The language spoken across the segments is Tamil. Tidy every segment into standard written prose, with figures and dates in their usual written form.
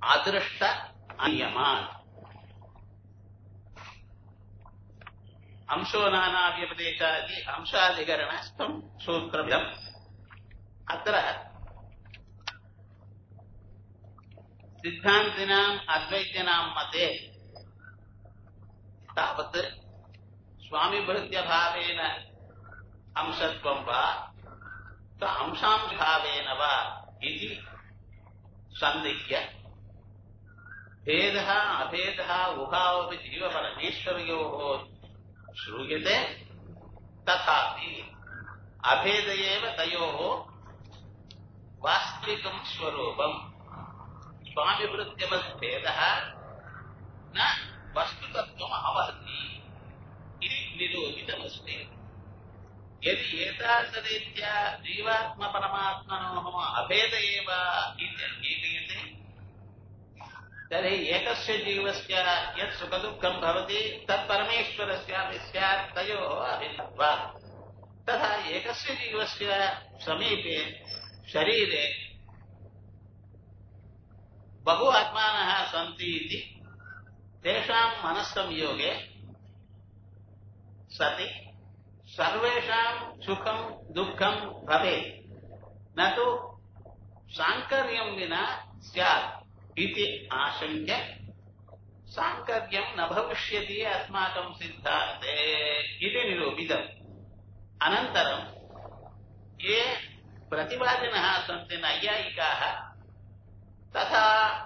ಅದೃಷ್ಟ ಅನಿಯಮ अंशो नाना व्यपदेशादि अंशाधिकरणस्थं सूत्रमिदम् अत्र सिद्धान्तिनाम् अद्वैतिनाम् मते तावत् स्वामिभृत्यभावेन अंशत्वं वा अंशांशभावेन वा इति सन्दिह्य भेदः अभेदः उभावपि जीवपरमेश्वरयोः श्रूयते तथापि अभेद एव तयोः वास्तविकं स्वरूपम् स्वामिवृत्त्यवद्भेदः न वस्तुतत्वम् आवहति इति निरूपितमस्ति। यदि एतादृशरीत्या जीवात्मपरमात्मनोः अभेद एव इति अङ्गीक्रियते तर्हि एकस्य जीवस्य यत् सुखदुःखं भवति तत् परमेश्वरस्यापि स्यात् तयोः अभिन्नत्वात्। तथा एकस्य जीवस्य समीपे शरीरे बहु आत्मानः सन्ति इति तेषां मनस्संयोगे सति सर्वेषां सुखं दुःखं भवेत् न तु साङ्कर्यं विना स्यात् इति आशङ्क्य साङ्कर्यं न भविष्यति अस्माकं सिद्धान्ते इति निरूपितम्। अनन्तरं ये प्रतिवादिनः सन्ति नैयायिकाः तथा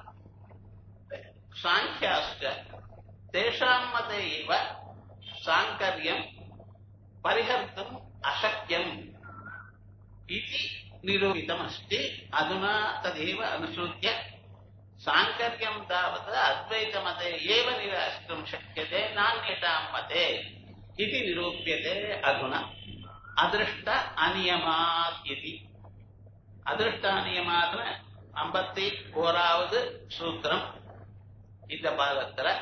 साङ्ख्याश्च तेषां मते एव साङ्कर्यं परिहर्तुम् अशक्यम् इति निरूपितमस्ति। अधुना तदेव अनुसृत्य साङ्कर्यं तावत् अद्वैतमते एव निराशितुं शक्यते नान्येषां मते इति निरूप्यते। अधुना अदृष्ट अनियमात् इति अदृष्ट अनियमात् 51வது சூத்திரம். இந்த பாகத்துல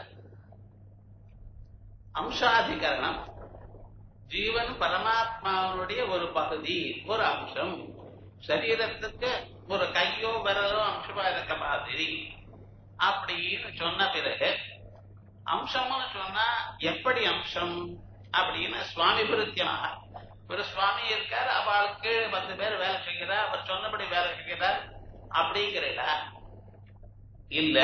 அம்சாதிகரணம் ஜீவன் பரமாத்மாவுடைய ஒரு பகுதி ஒரு அம்சம் சரீரத்துக்கு ஒரு கையோ விரலோ அம்சமா இருக்க மாதிரி அப்படின்னு சொன்ன பிறகு அம்சம்னு சொன்னா எப்படி அம்சம் அப்படின்னு சுவாமி விருத்தியமாக ஒரு சுவாமி இருக்கார், அவளுக்கு 10 பேர் வேலை செய்கிறார், அவர் சொன்னபடி வேலை செய்கிறார் அப்படிங்கிறா இல்ல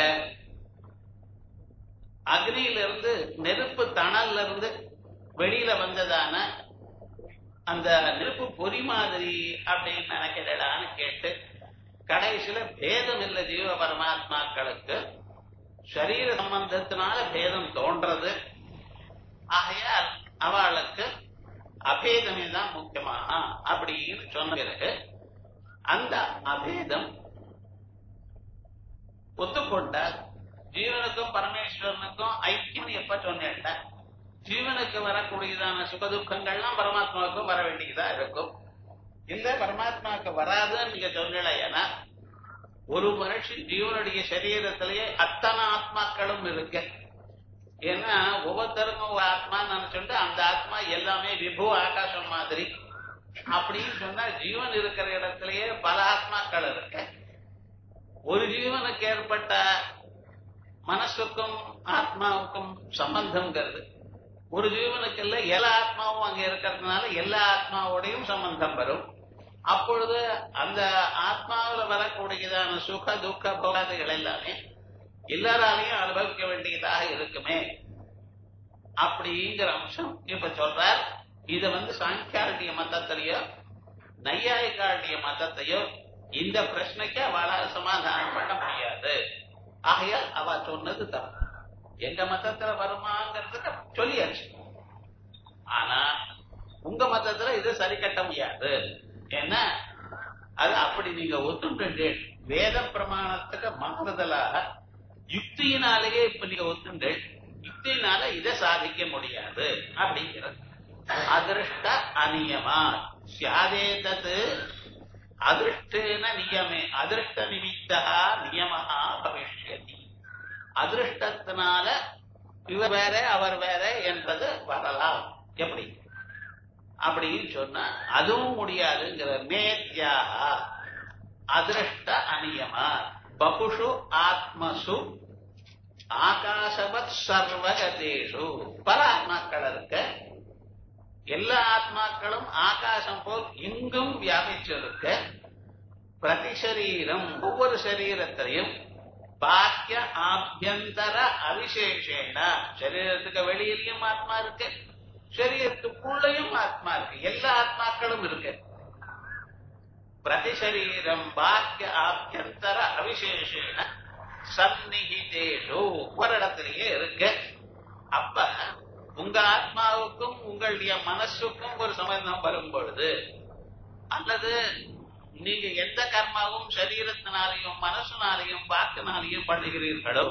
அக்னியிலிருந்து நெருப்பு தணல்ல இருந்து வெளியில வந்ததான அந்த நெருப்பு பொறி மாதிரி அப்படின்னு நினைக்கிறடான்னு கேட்டு கடைசியில பேதம் இல்லை ஜீவ பரமாத்மாக்களுக்கு சரீர சம்பந்தத்தினால பேதம் தோன்றது. ஆகையால் அவளுக்கு அபேதமே தான் முக்கியமாக அப்படின்னு சொன்ன பிறகு அந்த அபேதம் ஒத்துக்கொண்டால் ஜீவனுக்கும் பரமேஸ்வரனுக்கும் ஐக்கியம் எப்ப சொன்னேன் ஜீவனுக்கு வரக்கூடியதான சுகதுக்கங்கள்லாம் பரமாத்மாவுக்கும் வர வேண்டியதா இருக்கும். இல்ல பரமாத்மாவுக்கு வராதுன்னு நீங்க சொல்லலைன்னா ஒரு மனுஷன் ஜீவனுடைய சரீரத்திலேயே அத்தனை ஆத்மாக்களும் இருக்கு. ஏன்னா ஒவ்வொருத்தருக்கும் ஒரு ஆத்மா நினைச்சுட்டு அந்த ஆத்மா எல்லாமே விபு ஆகாசம் மாதிரி அப்படின்னு சொன்னா ஜீவன் இருக்கிற இடத்திலேயே பல ஆத்மாக்கள் இருக்கு. ஒரு ஜீவனுக்கு ஏற்பட்ட மனசுக்கும் ஆத்மாவுக்கும் சம்பந்தம்ங்கிறது ஒரு ஜீவனுக்கு இல்ல எல்லா ஆத்மாவும் அங்க இருக்கிறதுனால எல்லா ஆத்மாவோடையும் சம்பந்தம் வரும். அப்பொழுது அந்த ஆத்மாவில் வரக்கூடியதான சுக துக்க போகாதுகள் எல்லாமே எல்லாராலையும் அனுபவிக்க வேண்டியதாக இருக்குமே அப்படிங்கிற அம்சம் இப்ப சொல்றார். இத சாங்கியாருடைய மதத்திலேயோ நையாயிக்காருடைய மதத்தையோ இந்த பிரச்சனைக்கு அவளால் சமாதானம் பண்ண முடியாது. ஆகையால் அவ சொன்னது தப்பு. எங்க மதத்துல வருமாங்கிறதுக்கு சொல்லியாச்சு. ஆனா உங்க மதத்துல இது சரி கட்ட முடியாது. ஏன்னா அது அப்படி நீங்க ஒத்துண்டு வேத பிரமாணத்துக்கு மாறுதலாக யுக்தியினாலேயே இப்ப நீங்க ஒத்துண்டு யுக்தியினால இதை சாதிக்க முடியாது அப்படிங்கிறது. அதிருஷ்ட அநியமா சியாதேதது அதிருஷ்டேன நியமே அதிருஷ்ட நிமித்தா நியமஹா பவிஷ்யதி. அதிருஷ்டத்தினால இவர் வேற அவர் வேற என்பது வரலாம். எப்படி அப்படின்னு சொன்னா அதுவும் முடியாதுங்கிற மேத்யாக அதிருஷ்ட அநியமா பகுஷு ஆத்மசு ஆகாசவத் சர்வகதேஷு. பல ஆத்மாக்கள் இருக்க, எல்லா ஆத்மாக்களும் ஆகாசம் போல் எங்கும் வியாபிச்சிருக்க, பிரதிசரீரம் ஒவ்வொரு சரீரத்திலையும் பாக்கிய ஆபியந்தர அவிசேஷேன, சரீரத்துக்கு வெளியிலையும் ஆத்மா இருக்கு, சரீரத்துக்குள்ளையும் ஆத்மா இருக்கு, எல்லா ஆத்மாக்களும் இருக்கு. பிரதிசரீரம் பாக்கிய ஆபியந்தர அவிசேஷேன சந்நிகிதேஷு, ஒரு இடத்திலேயே இருக்கு. அப்ப உங்க ஆத்மாவுக்கும் உங்களுடைய மனசுக்கும் ஒரு சம்பந்தம் வரும் பொழுது, அல்லது நீங்க எந்த கர்மாவும் சரீரத்தினாலையும் மனசுனாலையும் வாக்குனாலையும் பண்ணுகிறீர்களோ,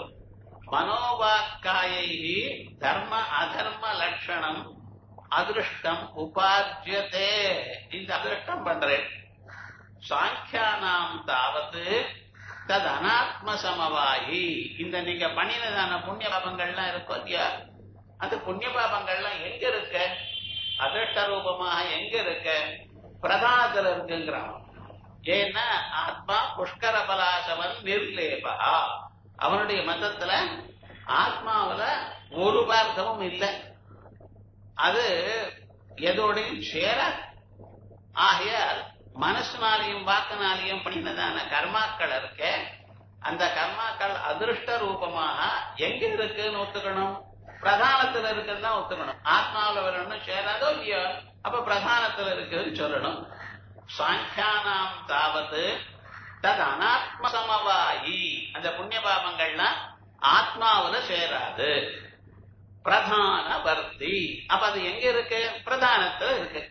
மனோவாக்காயை தர்ம அதர்ம லட்சணம் அதிருஷ்டம் உபார்ஜ்யதே, இந்த அதிருஷ்டம் பண்றேன். சாங்கியானாம் தாவது தது அனாத்ம சமவாயி, இந்த நீங்க பண்ணினதான புண்ணிய பாபங்கள்லாம் இருக்கும் இல்லையா, அந்த புண்ணிய பாபங்கள்லாம் எங்க இருக்க, அதிருஷ்ட ரூபமாக எங்க இருக்க, பிரதானத்துல இருக்குங்கிறான். ஏன்னா ஆத்மா புஷ்கர பலாசவன் நிர்லேபா, அவனுடைய மதத்துல ஆத்மாவில ஒரு பார்த்தமும் இல்லை, அது எதோடையும் சேர. ஆகையால் மனசுனாலையும் வாக்குனாலையும் பண்ணினதான கர்மாக்கள் இருக்க, அந்த கர்மாக்கள் அதிருஷ்ட ரூபமாக எங்க இருக்குன்னு ஒத்துக்கணும், பிரதானத்துல இருக்குன்னு தான் ஒத்துக்கணும். ஆத்மாவில வரணும் சேராதோ இல்லையோ, அப்ப பிரதானத்துல இருக்குன்னு சொல்லணும். சாங்கியானாம் தாவது தது அனாத்ம சமவாயி, அந்த புண்ணிய பாபங்கள்லாம் ஆத்மாவில சேராது. பிரதான வர்த்தி, அப்ப அது எங்க இருக்கு, பிரதானத்துல இருக்கு.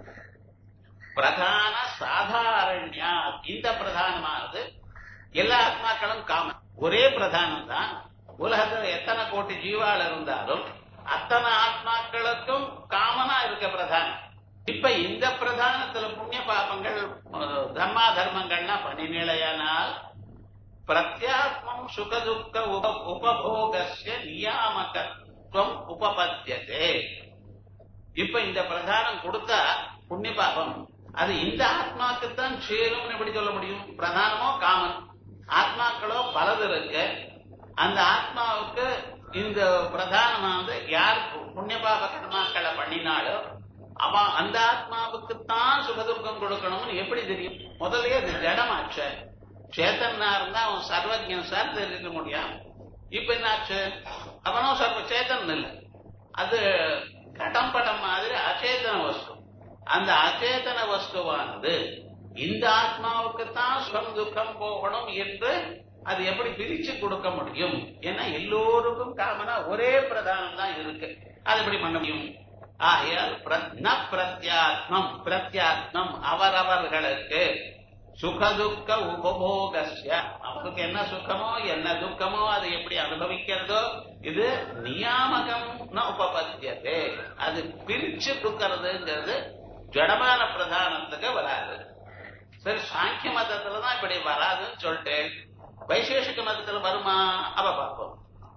பிரதான சாதாரண்யா, இந்த பிரதானமானது எல்லா ஆத்மாக்களும் காமன், ஒரே பிரதானம் தான். உலகத்தில் எத்தனை கோடி ஜீவாள் இருந்தாலும் அத்தனை ஆத்மாக்களுக்கும் காமனா இருக்க பிரதானம். இப்ப இந்த பிரதானத்துல புண்ணிய பாபங்கள் தர்மா தர்மங்கள்லாம் பண்ணினிலையானால் பிரத்யாத்மம் சுகதுக்க உபபோகஸ்ய நியாமகத்துவம் உபபத்தியதே. இப்ப இந்த பிரதானம் கொடுத்தா புண்ணிய பாபம் அது இந்த ஆத்மாக்குத்தான் சேரும் எப்படி சொல்ல முடியும்? பிரதானமோ காமன், ஆத்மாக்களோ பலது இருக்கு. அந்த ஆத்மாவுக்கு இந்த பிரதானமானது யார் புண்ணிய பாப கர்மாக்களை பண்ணினாலோ அவன் அந்த ஆத்மாவுக்குத்தான் சுகதுக்கம் கொடுக்கணும்னு எப்படி தெரியும்? முதலே அது ஜடமாச்ச. சேத்தனா இருந்தா அவன் சர்வஜன் சார் தெரிஞ்சுக்க முடியும். இப்ப என்னாச்சு, அவனும் சர்வ சேத்தன் இல்லை, அது கடம் படம் மாதிரி அச்சேதன வஸ்து. அந்த அச்சேதன வஸ்துவானது இந்த ஆத்மாவுக்குத்தான் சுகம் துக்கம் போகணும் என்று அது எப்படி பிரிச்சு கொடுக்க முடியும்? ஏன்னா எல்லோருக்கும் காமனா ஒரே பிரதானம் தான் இருக்கு, அது எப்படி பண்ண முடியும்? ஆகையால் பிரத்யாத்மம், பிரத்யாத்மம் அவரவர்களுக்கு சுகதுக்க உபபோகஸ்ய, அவருக்கு என்ன சுகமோ என்ன துக்கமோ அதை எப்படி அனுபவிக்கிறதோ இது நியாமகம் உபபத்தியதே, அது பிரிச்சு கொடுக்கறதுங்கிறது ஜடமான பிரதானத்துக்கு வராது. சரி, சாங்கிய மதத்துலதான் இப்படி வராதுன்னு சொல்லிட்டு வைசேஷிக மதத்துல வருமா? அவ பார்ப்போம்.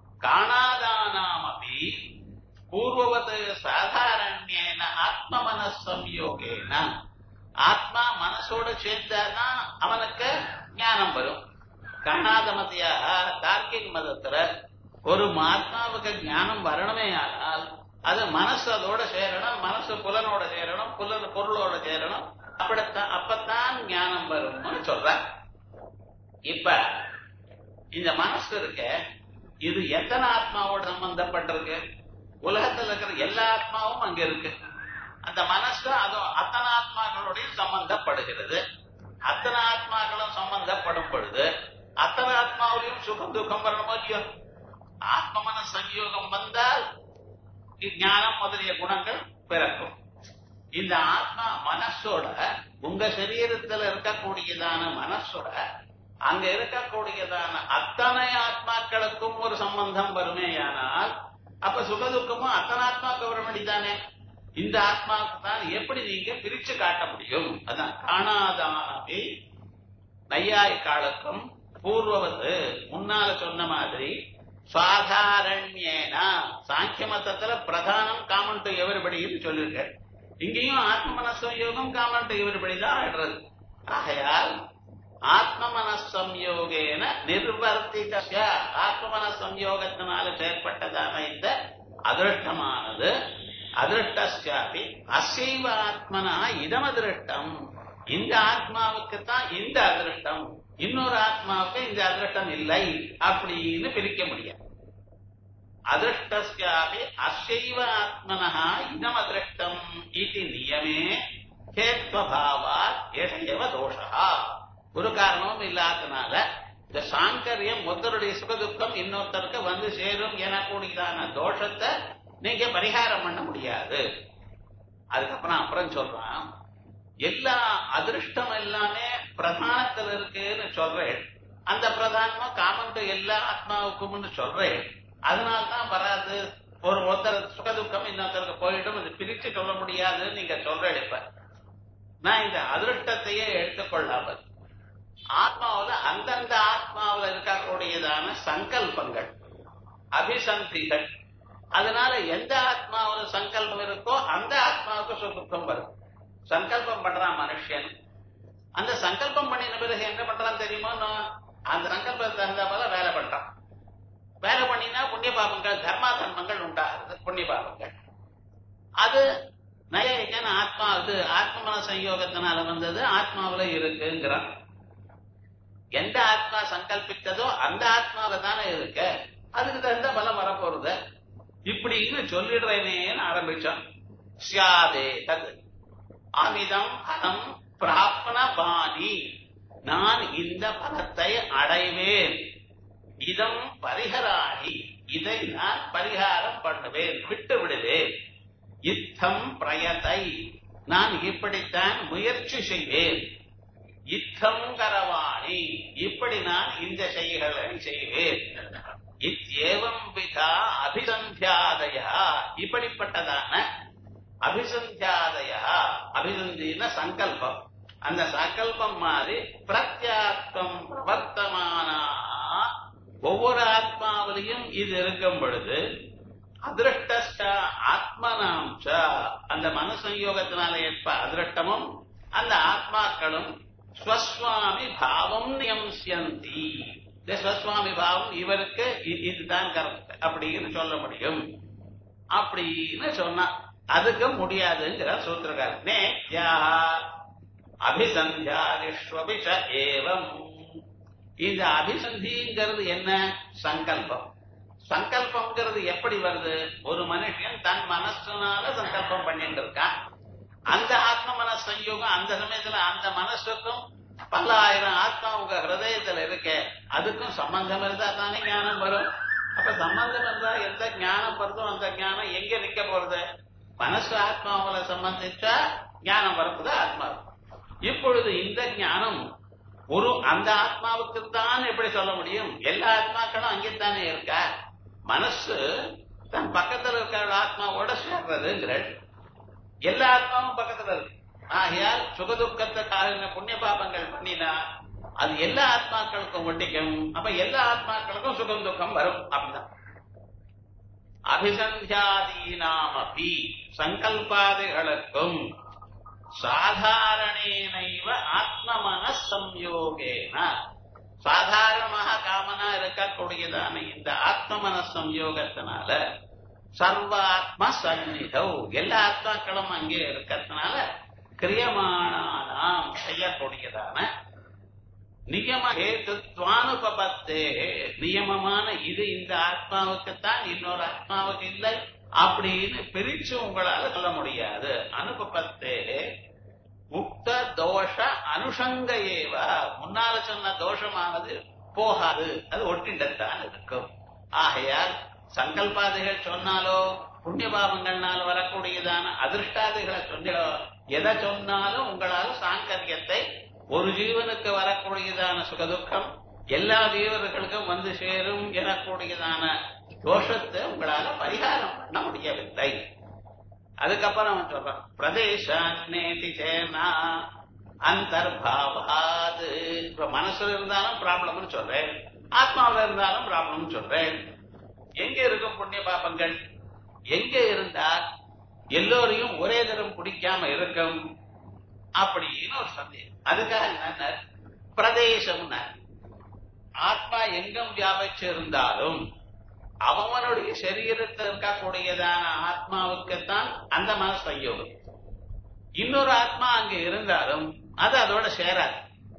காணாதானாம் அப்படி பூர்வவத் சாதாரண்யேன ஆத்ம மனசம்யோகேன, ஆத்மா மனசோட சேர்ந்தாதான் அவனுக்கு ஞானம் வரும். காணாத மத்தியாக தார்க்கிக மதத்துல ஒரு ஆத்மாவுக்கு ஞானம் வரணுமே ஆனால் அது மனசு அதோட சேரணும், மனசு புலனோட சேரணும், புலன் பொருளோட சேரணும், அப்படித்தான் அப்பத்தான் ஞானம் வரும்னு சொல்ற. இப்ப இந்த மனசு இருக்க, இது எத்தனை ஆத்மாவோட சம்பந்தப்பட்டிருக்கு? உலகத்தில் இருக்கிற எல்லா ஆத்மாவும் அங்க இருக்கு. அந்த மனசு அதுவும் அத்தனை ஆத்மாக்களுடைய சம்பந்தப்படுகிறது. அத்தனை ஆத்மாக்களும் சம்பந்தப்படும் பொழுது அத்தனை ஆத்மாவிலையும் சுகம் துக்கம் வரணுமோ இல்லையோ? ஆத்ம மன சம்யோகம் வந்தால் ஞானம் முதலிய குணங்கள் பிறக்கும். இந்த ஆத்மா மனசோட, உங்க சரீரத்தில் இருக்கக்கூடியதான மனசோட அங்க இருக்கக்கூடியதான அத்தனை ஆத்மாக்களுக்கும் ஒரு சம்பந்தம் வருமேயானால் அப்ப சுகதுக்கமும் அத்தனை ஆத்மாவுக்கு வர வேண்டியதானே. இந்த ஆத்மாவுக்கு தான் எப்படி நீங்க பிரிச்சு காட்ட முடியும்? அதான் காணாதானே நையாயிக்காலுக்கும் பூர்வவது முன்னால சொன்ன மாதிரி சாதாரண்யேனா, சாங்கிய மதத்துல பிரதானம் காமன் டு எவரிபடின்னு சொல்லிருக்க. இங்கேயும் ஆத்ம மனசம் யோகம் காமன் டு எவரிபடி தான் ஆடுறது. ஆகையால் ஆத்ம மனசம்யோகேன நிர்வர்த்தித ஆத்ம மனசம்யோகத்தினால செயற்பட்டதான இந்த அதிருஷ்டமானது அதிருஷ்டாபி அசைவ ஆத்மனா இதம் அதிருஷ்டம். இந்த ஆத்மாவுக்குத்தான் இந்த அதிருஷ்டம், இன்னொரு ஆத்மாவுக்கு இந்த அதிருஷ்டம் இல்லை அப்படின்னு பிரிக்க முடியாது. அதிருஷ்டாபி அசைவ ஆத்மனா இதம் அதிருஷ்டம் இது நியமே ஹேத்வபாவாத் ஏஷயவ தோஷா. ஒரு காரணமும் இல்லாதனால இந்த சாங்கரியம் ஒருத்தருடைய சுகதுக்கம் இன்னொருத்தருக்கு வந்து சேரும் எனக்கூடியதான தோஷத்தை நீங்க பரிகாரம் பண்ண முடியாது. அதுக்கப்புறம் சொல்றான், எல்லா அதிருஷ்டம் எல்லாமே பிரதானத்தில் இருக்குன்னு சொல்றேன். அந்த பிரதானமும் காமன் எல்லா ஆத்மாவுக்கும் சொல்றேன். அதனால்தான் வராது. ஒருத்தர் சுகதுக்கம் இன்னொருத்தருக்கு போயிடும், அது பிரிச்சு சொல்ல முடியாதுன்னு நீங்க சொல்றேன். இப்ப நான் இந்த அதிருஷ்டத்தையே எடுத்துக்கொள்ளாமல் ஆத்மாவில அந்தந்த ஆத்மாவில இருக்கக்கூடியதான சங்கல்பங்கள் அபிசந்திகள், அதனால எந்த ஆத்மாவில சங்கல்பம் இருக்கோ அந்த ஆத்மாவுக்கு சுகம் வரும். சங்கல்பம் பண்றான் மனுஷன், அந்த சங்கல்பம் பண்ணின பிறகு என்ன பண்றான் தெரியுமோ, அந்த சங்கல்பத்தை தகுந்த போல வேலை பண்றான். வேலை பண்ணினா புண்ணிய பாபங்கள் தர்மா தர்மங்கள் உண்டாகுது. புண்ணிய பாபங்கள் அது நயன ஆத்மா, அது ஆத்ம மன சம்யோகத்தினால வந்தது, ஆத்மாவில இருக்குங்கிறான். எந்த ஆத்மா சங்கல்பித்ததோ அந்த ஆத்மாவில தானே இருக்கு, அதுக்கு தகுந்த பலம் வரப்போறது இப்படின்னு சொல்லிடுறேனேன்னு ஆரம்பிச்சான். சியாதே தது அமிதம் பலம் பிராப்ன பாணி, நான் இந்த பலத்தை அடைவேன். இதம் பரிஹராணி, இதை நான் பரிகாரம் பண்ணுவேன், விட்டு விடுவேன். இத்தம் பிரயத்தை, நான் இப்படித்தான் முயற்சி செய்வேன். இத்தம் கரவாணி, இப்படி நான் இந்த செயல்களை செய்வேன். இத்தேவம் விதா அபிசந்தியாதய, இப்படிப்பட்டதான அபிசந்தியாதய, அபிசந்தின சங்கல்பம், அந்த சங்கல்பம் மாதிரி பிரத்யாத்மம் பிரவர்த்தமான ஒவ்வொரு ஆத்மாவிலையும் இது இருக்கும் பொழுது அதிருஷ்ட ஆத்மனாம்ச, அந்த மனசம்யோகத்தினால ஏற்ப அதிருஷ்டமும் அந்த ஆத்மாக்களும் ஸ்வஸ்வாமி பாவம் நியம்சியந்தி. இந்த ஸ்வஸ்வாமி பாவம் இவருக்கு இதுதான் கரெக்ட் அப்படின்னு சொல்ல முடியும் அப்படின்னு சொன்னா அதுக்கு முடியாதுங்கிற சூத்திரக்காரர். நேத்யா அபிசந்தியாதிஷ்வபிஷ ஏவம். இந்த அபிசந்திங்கிறது என்ன? சங்கல்பம். சங்கல்பம்ங்கிறது எப்படி வருது? ஒரு மனுஷன் தன் மனசுனால சங்கல்பம் பண்ணிட்டு இருக்கான். அந்த ஆத்ம மனசு சம்யோகம் அந்த சமயத்துல அந்த மனசுக்கும் பல்லாயிரம் ஆத்மா உங்க ஹிருதயத்துல இருக்க, அதுக்கும் சம்பந்தம் இருந்தா தானே ஞானம் வரும். அப்ப சம்பந்தம் இருந்தா எந்த ஞானம் வருதோ அந்த ஞானம் எங்க நிக்க போறது? மனசு ஆத்மாவில சம்பந்திச்சா ஞானம் வரப்போது ஆத்மா. இப்பொழுது இந்த ஞானம் ஒரு அந்த ஆத்மாவுக்கு தான் எப்படி சொல்ல முடியும்? எல்லா ஆத்மாக்களும் அங்கேத்தானே இருக்கா. மனசு தன் பக்கத்துல இருக்கிற ஆத்மாவோட சேர்றதுங்கிற எல்லா ஆத்மாவும் பக்கத்துல இருக்கு. ஆகையால் சுகதுக்கத்துக்காக புண்ணிய பாபங்கள் பண்ணினா அது எல்லா ஆத்மாக்களுக்கும் ஒட்டிக்கும். அப்ப எல்லா ஆத்மாக்களுக்கும் சுகம் துக்கம் வரும். அப்படிதான் அபிசந்தியாதீனாமபி, சங்கல்பாதிகளுக்கும் சாதாரணேனைவ ஆத்ம மனஸ் சம்யோகேன, சாதாரணமாக காமனா இருக்கக்கூடியதான இந்த ஆத்ம மனஸ் சம்யோகத்தினால சர்வாத்ம சந்நிதௌ, எல்லா ஆத்மாக்களும் அங்கே இருக்கிறதுனால கிரியமானாம் செய்யக்கூடியதான நியம ஹேதுத்வானுபபத்தே, நியமமான இது இந்த ஆத்மாவுக்குத்தான் இன்னொரு ஆத்மாவுக்கு இல்லை அப்படின்னு பிரிச்சு உங்களால சொல்ல முடியாது. அனுபபத்தே உக்த தோஷ அனுஷங்க ஏவ, முன்னால சொன்ன தோஷமானது போகாது, அது ஒட்டிண்டத்தான் இருக்கும். ஆகையால் சங்கல்பாதிகள் சொன்னாலோ புண்ணிய பாவங்கள்னால வரக்கூடியதான அதிருஷ்டாதிகளை சொன்னாலோ எதை சொன்னாலும் உங்களால சாங்கரியத்தை, ஒரு ஜீவனுக்கு வரக்கூடியதான சுகதுக்கம் எல்லா ஜீவர்களுக்கும் வந்து சேரும் எனக்கூடியதான தோஷத்தை உங்களால பரிகாரம் பண்ண முடியவில்லை. அதுக்கப்புறம் சொல்றான் பிரதேசான்னேதி சேனா அந்தர்பாவாது. இப்ப மனசுல இருந்தாலும் ப்ராப்ளம்னு சொல்றேன், ஆத்மாவில இருந்தாலும் ப்ராப்ளம்னு சொல்றேன். எங்க இருக்கும் புண்ணிய பாபங்கள்? எங்க இருந்தால் எல்லோரையும் ஒரே தரம் பிடிக்காம இருக்கும் அப்படின்னு ஒரு சந்தேகம். அதுக்காக என்ன, பிரதேசம் ஆத்மா எங்கும் வியாபிச்சிருந்தாலும் அவனுடைய சரீரத்தில் இருக்கக்கூடியதான ஆத்மாவுக்குத்தான் அந்த மனசு சயோகம். இன்னொரு ஆத்மா அங்க இருந்தாலும் அது அதோட சேராது.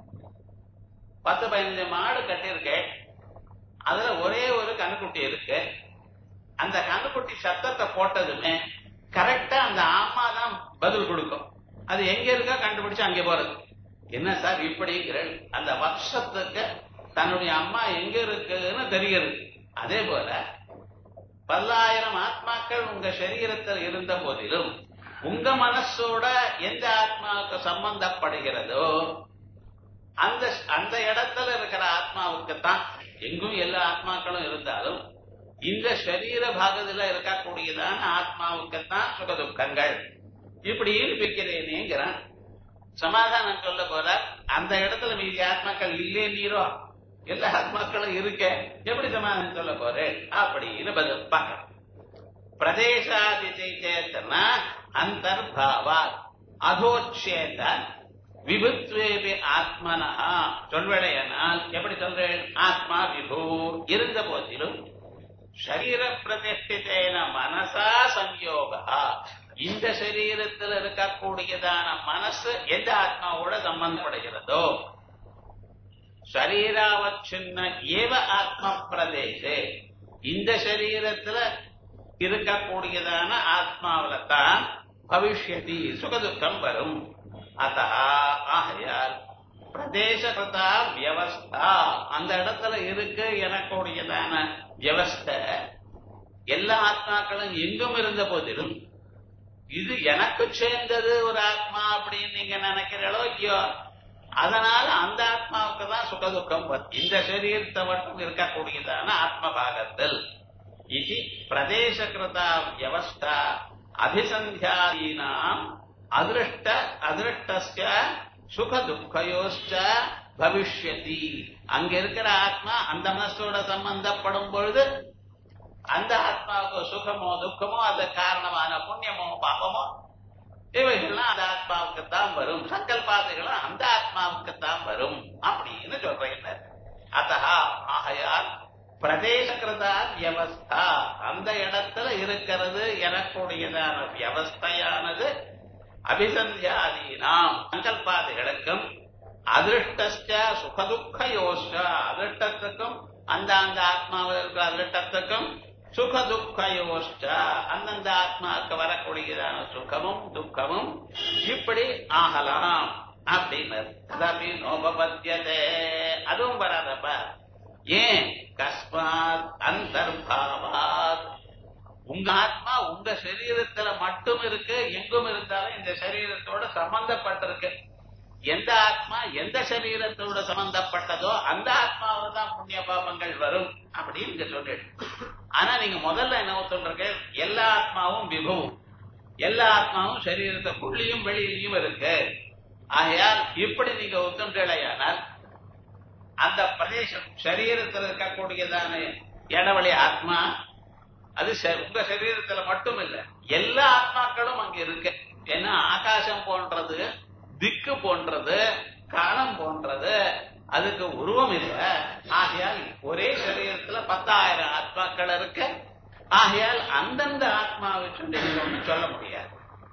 10-15 மாடு கட்டியிருக்கேன், அதுல ஒரே ஒரு கண்ணுக்குட்டி இருக்கு. அந்த கண்ணுக்குட்டி சத்தத்தை போட்டதுமே கரெக்டா அந்த ஆமா தான் பதில் கொடுக்கும். அது எங்க இருக்கா கண்டுபிடிச்சு அங்கே போறது. என்ன சார் இப்படிங்கிற அந்த வருஷத்துக்கு தன்னுடைய அம்மா எங்க இருக்குன்னு தெரிகிறது. அதே போல 10,000 ஆத்மாக்கள் உங்க சரீரத்தில் இருந்த போதிலும் உங்க மனசோட எந்த ஆத்மாவுக்கு சம்பந்தப்படுகிறதோ அந்த அந்த இடத்துல இருக்கிற ஆத்மாவுக்குத்தான், எங்கும் எல்லா ஆத்மாக்களும் இருந்தாலும் இந்த சரீர பாகத்துல இருக்கக்கூடியதான ஆத்மாவுக்குத்தான் சுகதுக்கங்கள். இப்படின்னு பிரிக்கிறேனேங்கிறான். சமாதானம் சொல்ல போற அந்த இடத்துல மீதி ஆத்மாக்கள் இல்லே நீரோ, எல்லா ஆத்மாக்களும் இருக்க, எப்படி சமாதானம் சொல்ல போறேன் அப்படின்னு பதில் பார்க்க. பிரதேசாதிச்சேத்தனா அந்தர்பாவா அதோச்சேத விபுத்வேபி ஆத்மனா சொல்வடையனால் எப்படி சொல்றேன்? ஆத்மா விபூ இருந்த போதிலும் சரீர பிரதிஷ்டித்தேன மனசா சம்யோகா, இந்த சரீரத்தில் இருக்கக்கூடியதான மனசு எந்த ஆத்மாவோட சம்பந்தப்படுகிறதோ சரீராவச்சின்ன ஏவ ஆத்ம பிரதேசே, இந்த சரீரத்துல இருக்கக்கூடியதான ஆத்மாவில தான் பவிஷ்யதி சுகதுக்கம் வரும். அத்தா ஆகையால் பிரதேசகதா வியவஸ்தா, அந்த இடத்துல இருக்கு எனக்கூடியதான வியவஸ்தை எல்லா ஆத்மாக்களும் எங்கும் இருந்த போதிலும் இது எனக்கு சேர்ந்தது ஒரு ஆத்மா அப்படின்னு நீங்க நினைக்கிறீங்களோ இல்லையோ, அதனால அந்த ஆத்மாவுக்கு தான் சுகதுக்கம் வரும். இந்த சரீரத்தை மட்டும் இருக்கக்கூடியதான ஆத்ம பாகத்தில் இது பிரதேசகிருதா வியவஸ்தா அபிசந்தியாதீனாம் அதிருஷ்ட அதிருஷ்டஸ்ய சுகதுக்கயோஸ்ச பவிஷ்யதி. அங்க இருக்கிற ஆத்மா அந்த மனசோட சம்பந்தப்படும் பொழுது அந்த ஆத்மாவுக்கு சுகமோ துக்கமோ அது காரணமான புண்ணியமோ பாபமோ இவைகள்லாம் அந்த ஆத்மாவுக்கு தான் வரும். சங்கல்பாதைகளும் அந்த ஆத்மாவுக்கு தான் வரும் அப்படின்னு சொல்றேன். அத்தஹா ஆகையால் பிரதேசகிருதா வியவஸ்தா, அந்த இடத்துல இருக்கிறது எனக்கூடியதான வியவஸ்தையானது அபிசந்தியாதீனாம் சங்கல்பாதைகளுக்கும் அதிருஷ்ட சுகதுக்கயோஷ, அதிருஷ்டத்துக்கும் அந்த அந்த ஆத்மாவில் இருக்கிற அதிருஷ்டத்துக்கும் சுகதுக்கயோஷ்ட, அந்தந்த ஆத்மாவுக்கு வரக்கூடியதான சுகமும் துக்கமும் இப்படி ஆகலாம் அப்படின்னு. ததபி நோபபத்யதே, அதுவும் வராதப்ப. ஏன்? கஸ்மாத் அந்தர்பாவாத், உங்க ஆத்மா உங்க சரீரத்துல மட்டும் இருக்கு, எங்கும் இருந்தாலும் இந்த சரீரத்தோட சம்பந்தப்பட்டிருக்கு. எந்த ஆத்மா எந்த சரீரத்தோட சம்பந்தப்பட்டதோ அந்த ஆத்மாவை தான் புண்ணிய பாபங்கள் வரும் அப்படின்னு நீங்க சொல்றீங்க. ஆனா நீங்க முதல்ல என்ன சொல்றீங்க? எல்லா ஆத்மாவும் விபவம், எல்லா ஆத்மாவும் சரீரத்துக்குள்ளேயும் வெளியிலையும் இருக்கு. ஆகையால் இப்படி நீங்க ஒத்துழையானால் அந்த பிரதேசம் சரீரத்தில் இருக்கக்கூடியதான இடவழி ஆத்மா அது உங்க சரீரத்துல மட்டும் இல்ல, எல்லா ஆத்மாக்களும் அங்க இருக்கு. ஏன்னா ஆகாசம் போன்றது, திக்கு போன்றது, காலம் போன்றது, அதுக்கு உருவம் இல்லை. ஆகையால் ஒரே சரீரத்துல 10,000 ஆத்மாக்கள் இருக்கு. ஆகையால் அந்தந்த ஆத்மாவை சொல்லி சொல்ல முடியாது.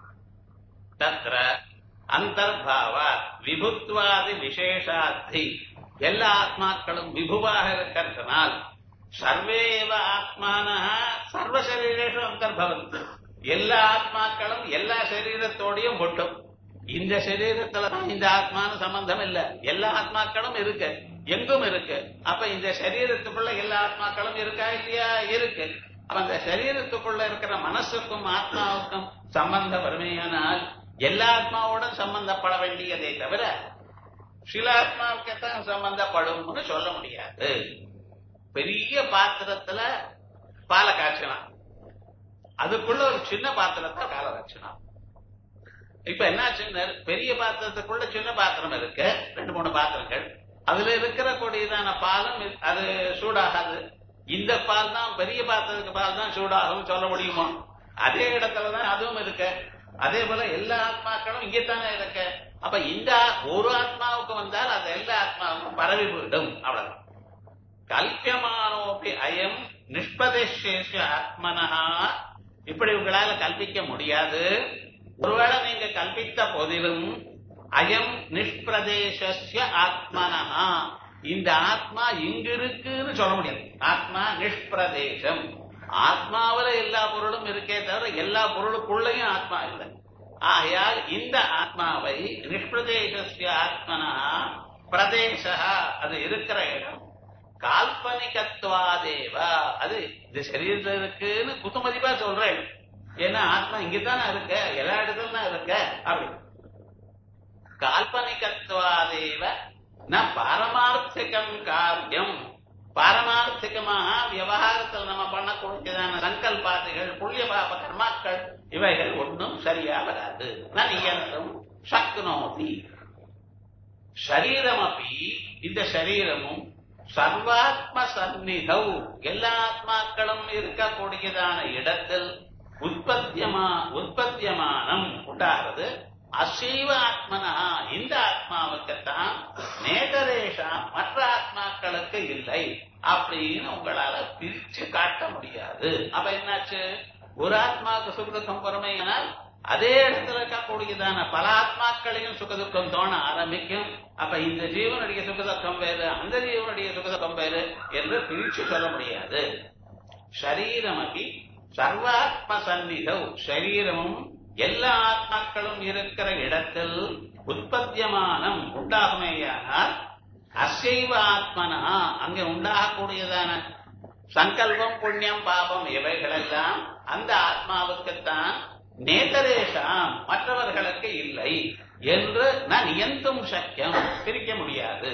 தத்ர அந்தர்பாவ விபுத்வாதி விசேஷாத்தி, எல்லா ஆத்மாக்களும் விபுவாக இருக்கிறதுனால் சர்வேவ ஆத்மான சர்வ சரீரேஷு அந்தர்பவந்தி, எல்லா ஆத்மாக்களும் எல்லா சரீரத்தோடையும் ஒட்டும். இந்த சரீரத்துல இந்த ஆத்மான சம்பந்தம் இல்ல, எல்லா ஆத்மாக்களும் இருக்கு, எங்கும் இருக்கு. அப்ப இந்த சரீரத்துக்குள்ள எல்லா ஆத்மாக்களும் இருக்கா இல்லையா? இருக்கு. அந்த சரீரத்துக்குள்ள இருக்கிற மனசுக்கும் ஆத்மாவுக்கும் சம்பந்தம் வறுமையானால் எல்லா ஆத்மாவோட சம்பந்தப்பட வேண்டியதை தவிர சில ஆத்மாவுக்குத்தான் சம்பந்தப்படும் சொல்ல முடியாது. பெரிய பாத்திரத்துல பாலை காய்ச்சலாம், அதுக்குள்ள ஒரு சின்ன பாத்திரத்தை பாலை காய்ச்சலாம். இப்ப என்னாச்சுன்னு, பெரிய பாத்திரத்துக்குள்ள சின்ன பாத்திரம் இருக்கு, 2-3 பாத்திரங்கள், அதுல இருக்கிற கூடியதான பாலும் அது சூடாகாது. இந்த பால் தான் பெரிய பாத்திரத்துக்கு பால் தான் சூடாகும் சொல்ல முடியுமோ? அதே இடத்துலதான் அதுவும் இருக்கு. அதே போல எல்லா ஆத்மாக்களும் இங்கத்தானே இருக்கு. அப்ப இந்த ஒரு ஆத்மாவுக்கு வந்தால் அது எல்லா ஆத்மாவுக்கும் பரவி போயிடும். அவ்வளவு. கல்பியமானோபி அயம் நிஷ்பதேச ஆத்மனஹா, இப்படி உங்களால கல்பிக்க முடியாது. ஒருவேளை நீங்க கல்பித்த போதிலும் அயம் நிஷ்பிரதேசஸ்ய ஆத்மனஹா, இந்த ஆத்மா இங்கு இருக்குன்னு சொல்ல முடியாது. ஆத்மா நிஷ்பிரதேசம், ஆத்மாவில எல்லா பொருளும் இருக்கே தவிர எல்லா பொருளுக்குள்ளேயும் ஆத்மா இல்லை. ஆகையால் இந்த ஆத்மாவை நிஷ்பிரதேசஸ்ய ஆத்மனஹா பிரதேச, அது இருக்கிற இடம் கால்பனிகத்வாதேவ, அது இந்த சரீரத்தில் இருக்குன்னு குத்துமதிப்பா சொல்றேன். ஏன்னா ஆத்மா இங்கதானே இருக்க, எல்லா இடத்துல இருக்க. அப்படி கால்பனிகத்வாதேவ ந பாரமார்த்திகம் காரியம், பாரமார்த்திகமாக விவகாரத்தில் நம்ம பண்ணக்கூடியதான சங்கல்பாதிகள் புண்ணிய பாப கர்மாக்கள் இவைகள் ஒன்றும் சரியா வராது. நியந்தம் சக்னோதி சரீரமபி, இந்த சரீரமும் சர்வாத்ம சந்நிதௌ, எல்லா ஆத்மாக்களும் இருக்கக்கூடியதான இடத்தில் உற்பத்தியமானம் உண்டாகிறது. அசைவ ஆத்மனா, இந்த ஆத்மாவுக்குத்தான், நேதரேஷா மற்ற ஆத்மாக்களுக்கு இல்லை அப்படின்னு உங்களால பிரிச்சு காட்ட முடியாது. அப்ப என்னாச்சு, ஒரு ஆத்மாவுக்கு சுகதுக்கம் பொறுமையினால் அதே இடத்துல இருக்கக்கூடியதான பல ஆத்மாக்களையும் சுகதுக்கம் தோண ஆரம்பிக்கும். அப்ப இந்த ஜீவனுடைய சுகதுக்கம் வேறு, அந்த ஜீவனுடைய சுகதுக்கம் வேறு என்று பிரிச்சு சொல்ல முடியாது. ஷரீரமபி சர்வாத்ம சந்நிதௌ, ஷரீரமும் எல்லா ஆத்மாக்களும் இருக்கிற இடத்தில் உற்பத்தியமானம் உண்டாகுமேயானால் அசைவ ஆத்மனா, அங்கே உண்டாகக்கூடியதான சங்கல்பம் புண்ணியம் பாபம் இவைகளெல்லாம் அந்த ஆத்மாவுக்குத்தான், நேதரேஷாம் மற்றவர்களுக்கு இல்லை என்று நான் நியந்தும் சக்கியம், பிரிக்க முடியாது.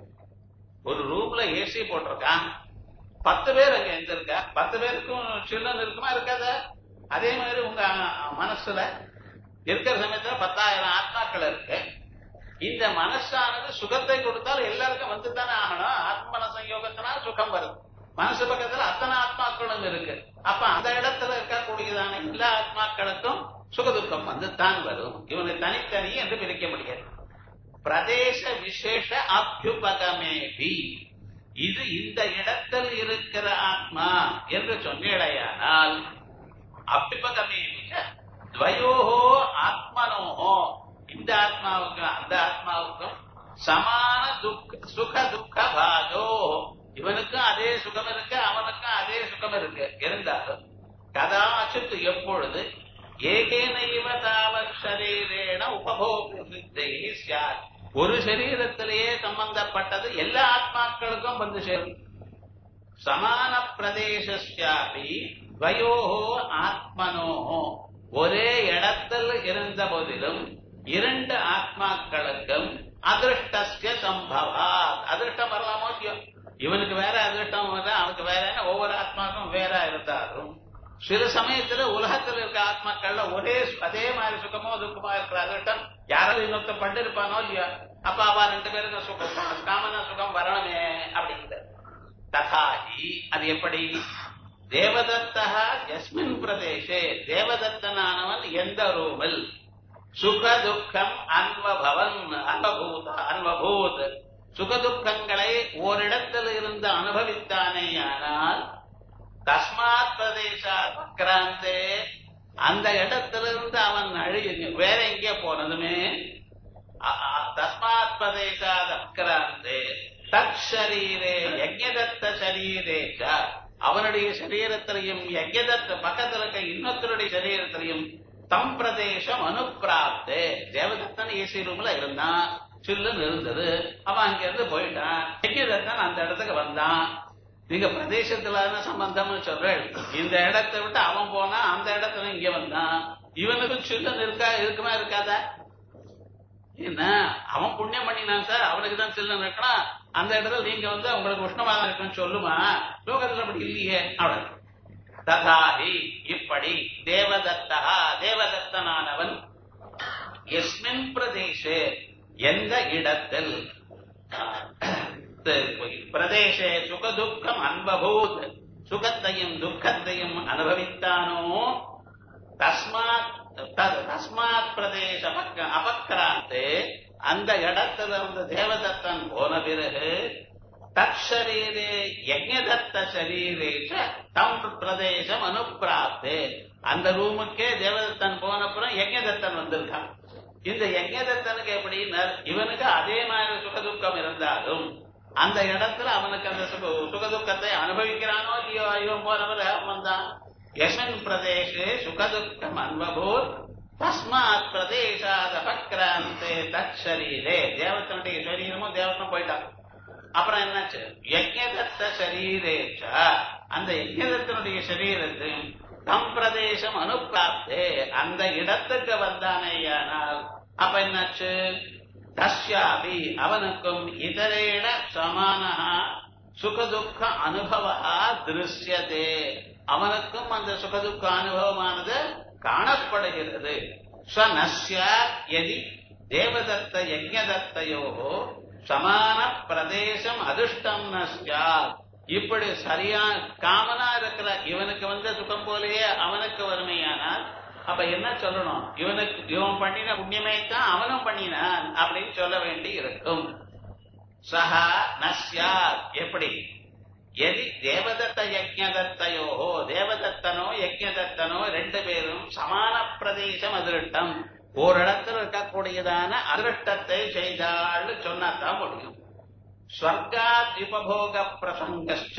ஒரு ரூம்ல ஏசி போட்டிருக்கான், 10 பேர் அங்க இருந்திருக்கா, 10 பேருக்கும் சில்லுன்னு இருக்குமா இருக்காத? அதே மாதிரி உங்க மனசுல இருக்கிற சமயத்துல 10,000 ஆத்மாக்கள் இருக்கு. இந்த மனசானது சுகத்தை கொடுத்தால் எல்லாருக்கும் வந்துதானே ஆகணும். ஆத்மன சயோகத்தினால் சுகம் வருது. மனசு பக்கத்துல அத்தனை ஆத்மாக்களும் இருக்கு. அப்ப அந்த இடத்துல இருக்கக்கூடியதான எல்லா ஆத்மாக்களுக்கும் சுகதுக்கம் வந்துதான் வரும். இவனை தனித்தனி என்று பிரிக்க முடியாது. பிரதேச விசேஷ அபியுபகமேபி, இது இந்த இடத்தில் இருக்கிற ஆத்மா என்று சொன்னேடையானால் அபியுபகமேபிச்ச துவயோஹோ ஆத்மனோஹோ, இந்த ஆத்மாவுக்கும் அந்த ஆத்மாவுக்கும் சமான சுக துக்க பாஜோ, இவனுக்கும் அதே சுகம் இருக்கு, அவனுக்கும் அதே சுகம் இருக்கு. இருந்தாலும் கதாச்சித் எப்பொழுது ஏகேனைவ தாவத் சரீரேண உபபோக்தி ஸ்யாத், ஒரு சரீரத்திலேயே சம்பந்தப்பட்டது எல்லா ஆத்மாக்களுக்கும் வந்து சேரும். சமான பிரதேசஸ்யாபி துவயோஹோ ஆத்மனோஹோ, ஒரே இடத்தில் இருந்த போதிலும் இரண்டு ஆத்மாக்களுக்கும் அதிருஷ்டஸ்ய சம்பவாத், அதிருஷ்டம் வரலாமோ இல்லையோ, இவனுக்கு வேற அதிருஷ்டம் வர, அவனுக்கு வேற, ஒவ்வொரு ஆத்மாக்கும் வேற இருந்தாலும் சில சமயத்துல உலகத்தில் இருக்க ஆத்மாக்கள்ல ஒரே அதே மாதிரி சுகமோ துக்கமோ இருக்கிற அதிருஷ்டம் யாராவது இன்னொருத்த பட்டு இருப்பானோ இல்லையா, அப்ப அவ 2 பேருக்கு சுகம் காமன சுகம் வரணுமே அப்படிங்கிற. ததாகி, அது எப்படி, தேவதத்தா யஸ்மின் பிரதேசே, தேவதத்தனானவன் எந்த ரூமில் சுக துக்கம் அன்வபூத் சுகதுக்கங்களை ஓரிடத்தில் இருந்து அனுபவித்தானேயானால் தஸ்மாத் பிரதேசாத் அக்ராந்தே, அந்த இடத்திலிருந்து அவன் வேற எங்கே போனதுமே தஸ்மாத் பிரதேசாத் அக்ராந்தே தத் ஷரீரே யஜ்ஞதத்த ஷரீரேச்ச, அவனுடைய சரீரத்திலையும் யஜ்ஞதத்த பக்கத்தில் இருக்க இன்னொருத்தருடைய சரீரத்திலையும் தம் பிரதேசம் அனுப்பிராப்தே, தேவதத்தன் ஏசி ரூம்ல இருந்தான், சில்லுன்னு இருந்தது, அவன் அங்க இருந்து போயிட்டான், யஜ்ஞதத்தன் அந்த இடத்துக்கு வந்தான். நீங்க பிரதேசத்துல சம்பந்தம்னு சொல்றேன், இந்த இடத்தை விட்டு அவன் போனா அந்த இடத்துல இங்க வந்தான், இவனுக்கு சில்லுன்னு இருக்குமா இருக்காதா? என்ன அவன் புண்ணியம் பண்ணினான் சார், அவனுக்கு தான் சில்லுன்னு இருக்கணும், அந்த இடத்துல நீங்க வந்து உங்களுக்கு உஷ்ணமாக இருக்குன்னு சொல்லுமா? லோகத்துல அப்படி இல்லையே. அவன் ததாஹி, இப்படி தேவதத்தா, தேவதத்தனானவன் எஸ்மின் பிரதேசே, எந்த இடத்தில் பிரதேசே சுகதுக்கம் அன்பபூத், சுகத்தையும் துக்கத்தையும் அனுபவித்தானோ, தஸ்மாத் தஸ்மாத் பிரதேச அபக்ராந்தே அந்த இடத்துல இருந்து தேவதத்தன் போன பிறகு தற்சரீரே யஜ்ஞதத்த சரீரேஷ தம் பிரதேசம் அனுப்பிராப்தே அந்த ரூமுக்கே தேவதத்தன் போனப்புறம் யஜ்ஞதத்தன் வந்திருக்கான். இந்த யஜ்ஞதத்தனுக்கு எப்படின்னா இவனுக்கு அதே மாதிரி சுகதுக்கம் இருந்தாலும் அந்த இடத்துல அவனுக்கு அந்த சுகதுக்கத்தை அனுபவிக்கிறானோ இல்லையோ இவன் போனவர் வந்தான். யஸ்மின் பிரதேசே சுகதுக்கம் அனுபவூர் தஸ்மாத் பிரதேசாத் அபக்ராந்தே தற்சரீரே தேவத்தனுடைய சரீரமும் தேவத்தனும் போயிட்டான். அப்புறம் என்னாச்சு? யஜ்ஞதத்த சரீரேச்ச அந்த யஜ்ஞதத்தினுடைய சரீரத்தில் தம் பிரதேசம் அனுப்பிராப்தே அந்த இடத்துக்கு வந்தானேயானால் அப்ப என்னாச்சு? தஸ்யாபி அவனுக்கும் இதரேட சமானஹ சுகதுக்க அனுபவா திருஷ்யதே அவனுக்கும் அந்த சுகதுக்க அனுபவமானது காணப்படுகிறது. ஸ்வநஸ்ய யதி தேவதத்த யஜ்ஞதத்தயோ சமான பிரதேசம் அதிர்ஷ்டம் நஸ்யா இப்படி சரியா காமனா இருக்கிற இவனுக்கு வந்த சுகம் போலேயே அவனுக்கு வறுமையானால் அப்ப என்ன சொல்லணும்? இவனுக்கு இவன் பண்ணின புண்ணியமே தான் அவனும் பண்ணினான் அப்படின்னு சொல்ல வேண்டி இருக்கும். சஹா நஸ்யா எப்படி? எதி தேவதத்த யஜ்ஞதத்தயோ தேவதத்தனோ யஜ்ஞதத்தனோ ரெண்டு பேரும் சமான பிரதேசம் அதிருஷ்டம் ஓரிடத்தில் இருக்கக்கூடியதான அதிருஷ்டத்தை செய்தாள் சொன்னாதான் முடியும். ஸ்வர்காத் உபபோக பிரசங்கஸ்ச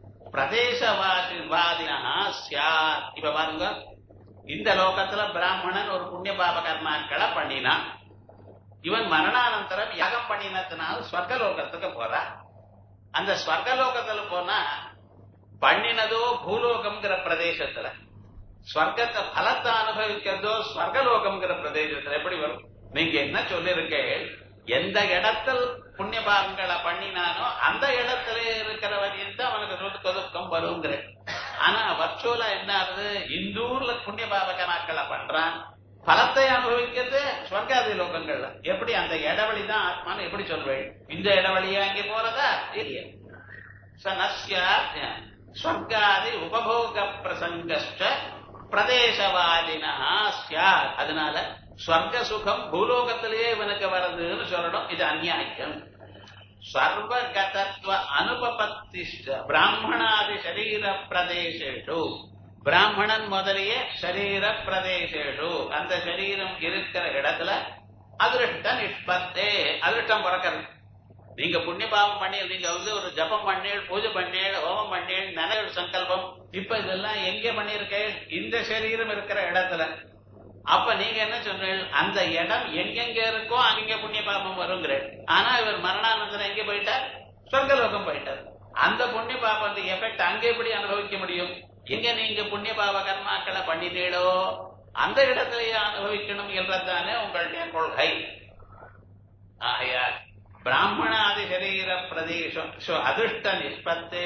பிரதேசவாதினா ஸ்யாத். இப்ப பாருங்க, இந்த லோகத்துல பிராமணன் ஒரு புண்ணிய பாப கர்மாக்களை பண்ணினான். இவன் மரணானந்தரம் யாகம் பண்ணினதுனால ஸ்வர்கலோகத்துக்கு போறான். அந்த ஸ்வர்கலோகத்துல போனா பண்ணினதோ பூலோகம்ங்கிற பிரதேசத்துல, ஸ்வர்க்கத்தை பலத்தை அனுபவிக்கிறதோ ஸ்வர்கலோகம்ங்கிற பிரதேசத்துல எப்படி வரும்? நீங்க என்ன சொல்லிருக்க? எந்த இடத்தில் புண்ணிய பாவங்களை பண்ணினானோ அந்த இடத்துல இருக்கிறவன் தான் அவனுக்கு சொதுக்கம் வருங்கிற. ஆனா வர்ச்சுவலா என்ன ஆகுது? இந்த ஊர்ல புண்ணிய பாவகனாக்களை பண்றான், பலத்தை அனுபவிக்கிறது ஸ்வர்காதி லோகங்கள்ல. எப்படி அந்த இடவழிதான் ஆத்மான்னு எப்படி சொல்வேன்? இந்த இடவழியா இங்க போறதா இல்லையா? ஸ்வர்காதி உபபோக பிரசங்கஸ்ச பிரதேசவாதினா ஸ்யாத். அதனால ஸ்வர்க சுகம் பூலோகத்திலேயே இவனுக்கு வருதுன்னு சொல்லணும். இது அந்நியாயம். சர்வகதத்வ அனுபபத்திஷ்ட பிராமணாதி சரீர பிரதேசேஷு பிராமணன் முதலிய சரீர பிரதேசேஷு அந்த சரீரம் இருக்கிற இடத்துல அதிருஷ்ட நிஷ்பத்தே அதிருஷ்டம் பிறக்கிறது. நீங்க புண்ணிய பாவம் பண்ணி நீங்க ஒரு ஜபம் பண்ணேள், பூஜை பண்ணேள், ஹோமம் பண்ணேள், நனவு சங்கல்பம் இப்ப இதெல்லாம் எங்க பண்ணிருக்க? இந்த சரீரம் இருக்கிற இடத்துல. அப்ப நீங்க என்ன சொன்னீங்க? அந்த இடம் எங்கெங்க இருக்கோ அங்க புண்ணிய பாபம் வருங்கிற. ஆனா இவர் மரணானந்தரம் எங்க போயிட்டார்? சொர்க்கலோகம் போயிட்டார். அந்த புண்ணிய பாபம் எஃபெக்ட் அங்க எப்படி அனுபவிக்க முடியும்? எங்க நீங்க புண்ணிய பாவ கர்மாக்களை பண்ணினீடோ அந்த இடத்திலேயே அனுபவிக்கணும் என்றதானே உங்களுடைய கொள்கை. ஆகையால் பிராமணாதி சரீர பிரதேசம் அதிருஷ்ட நிஷ்பத்தே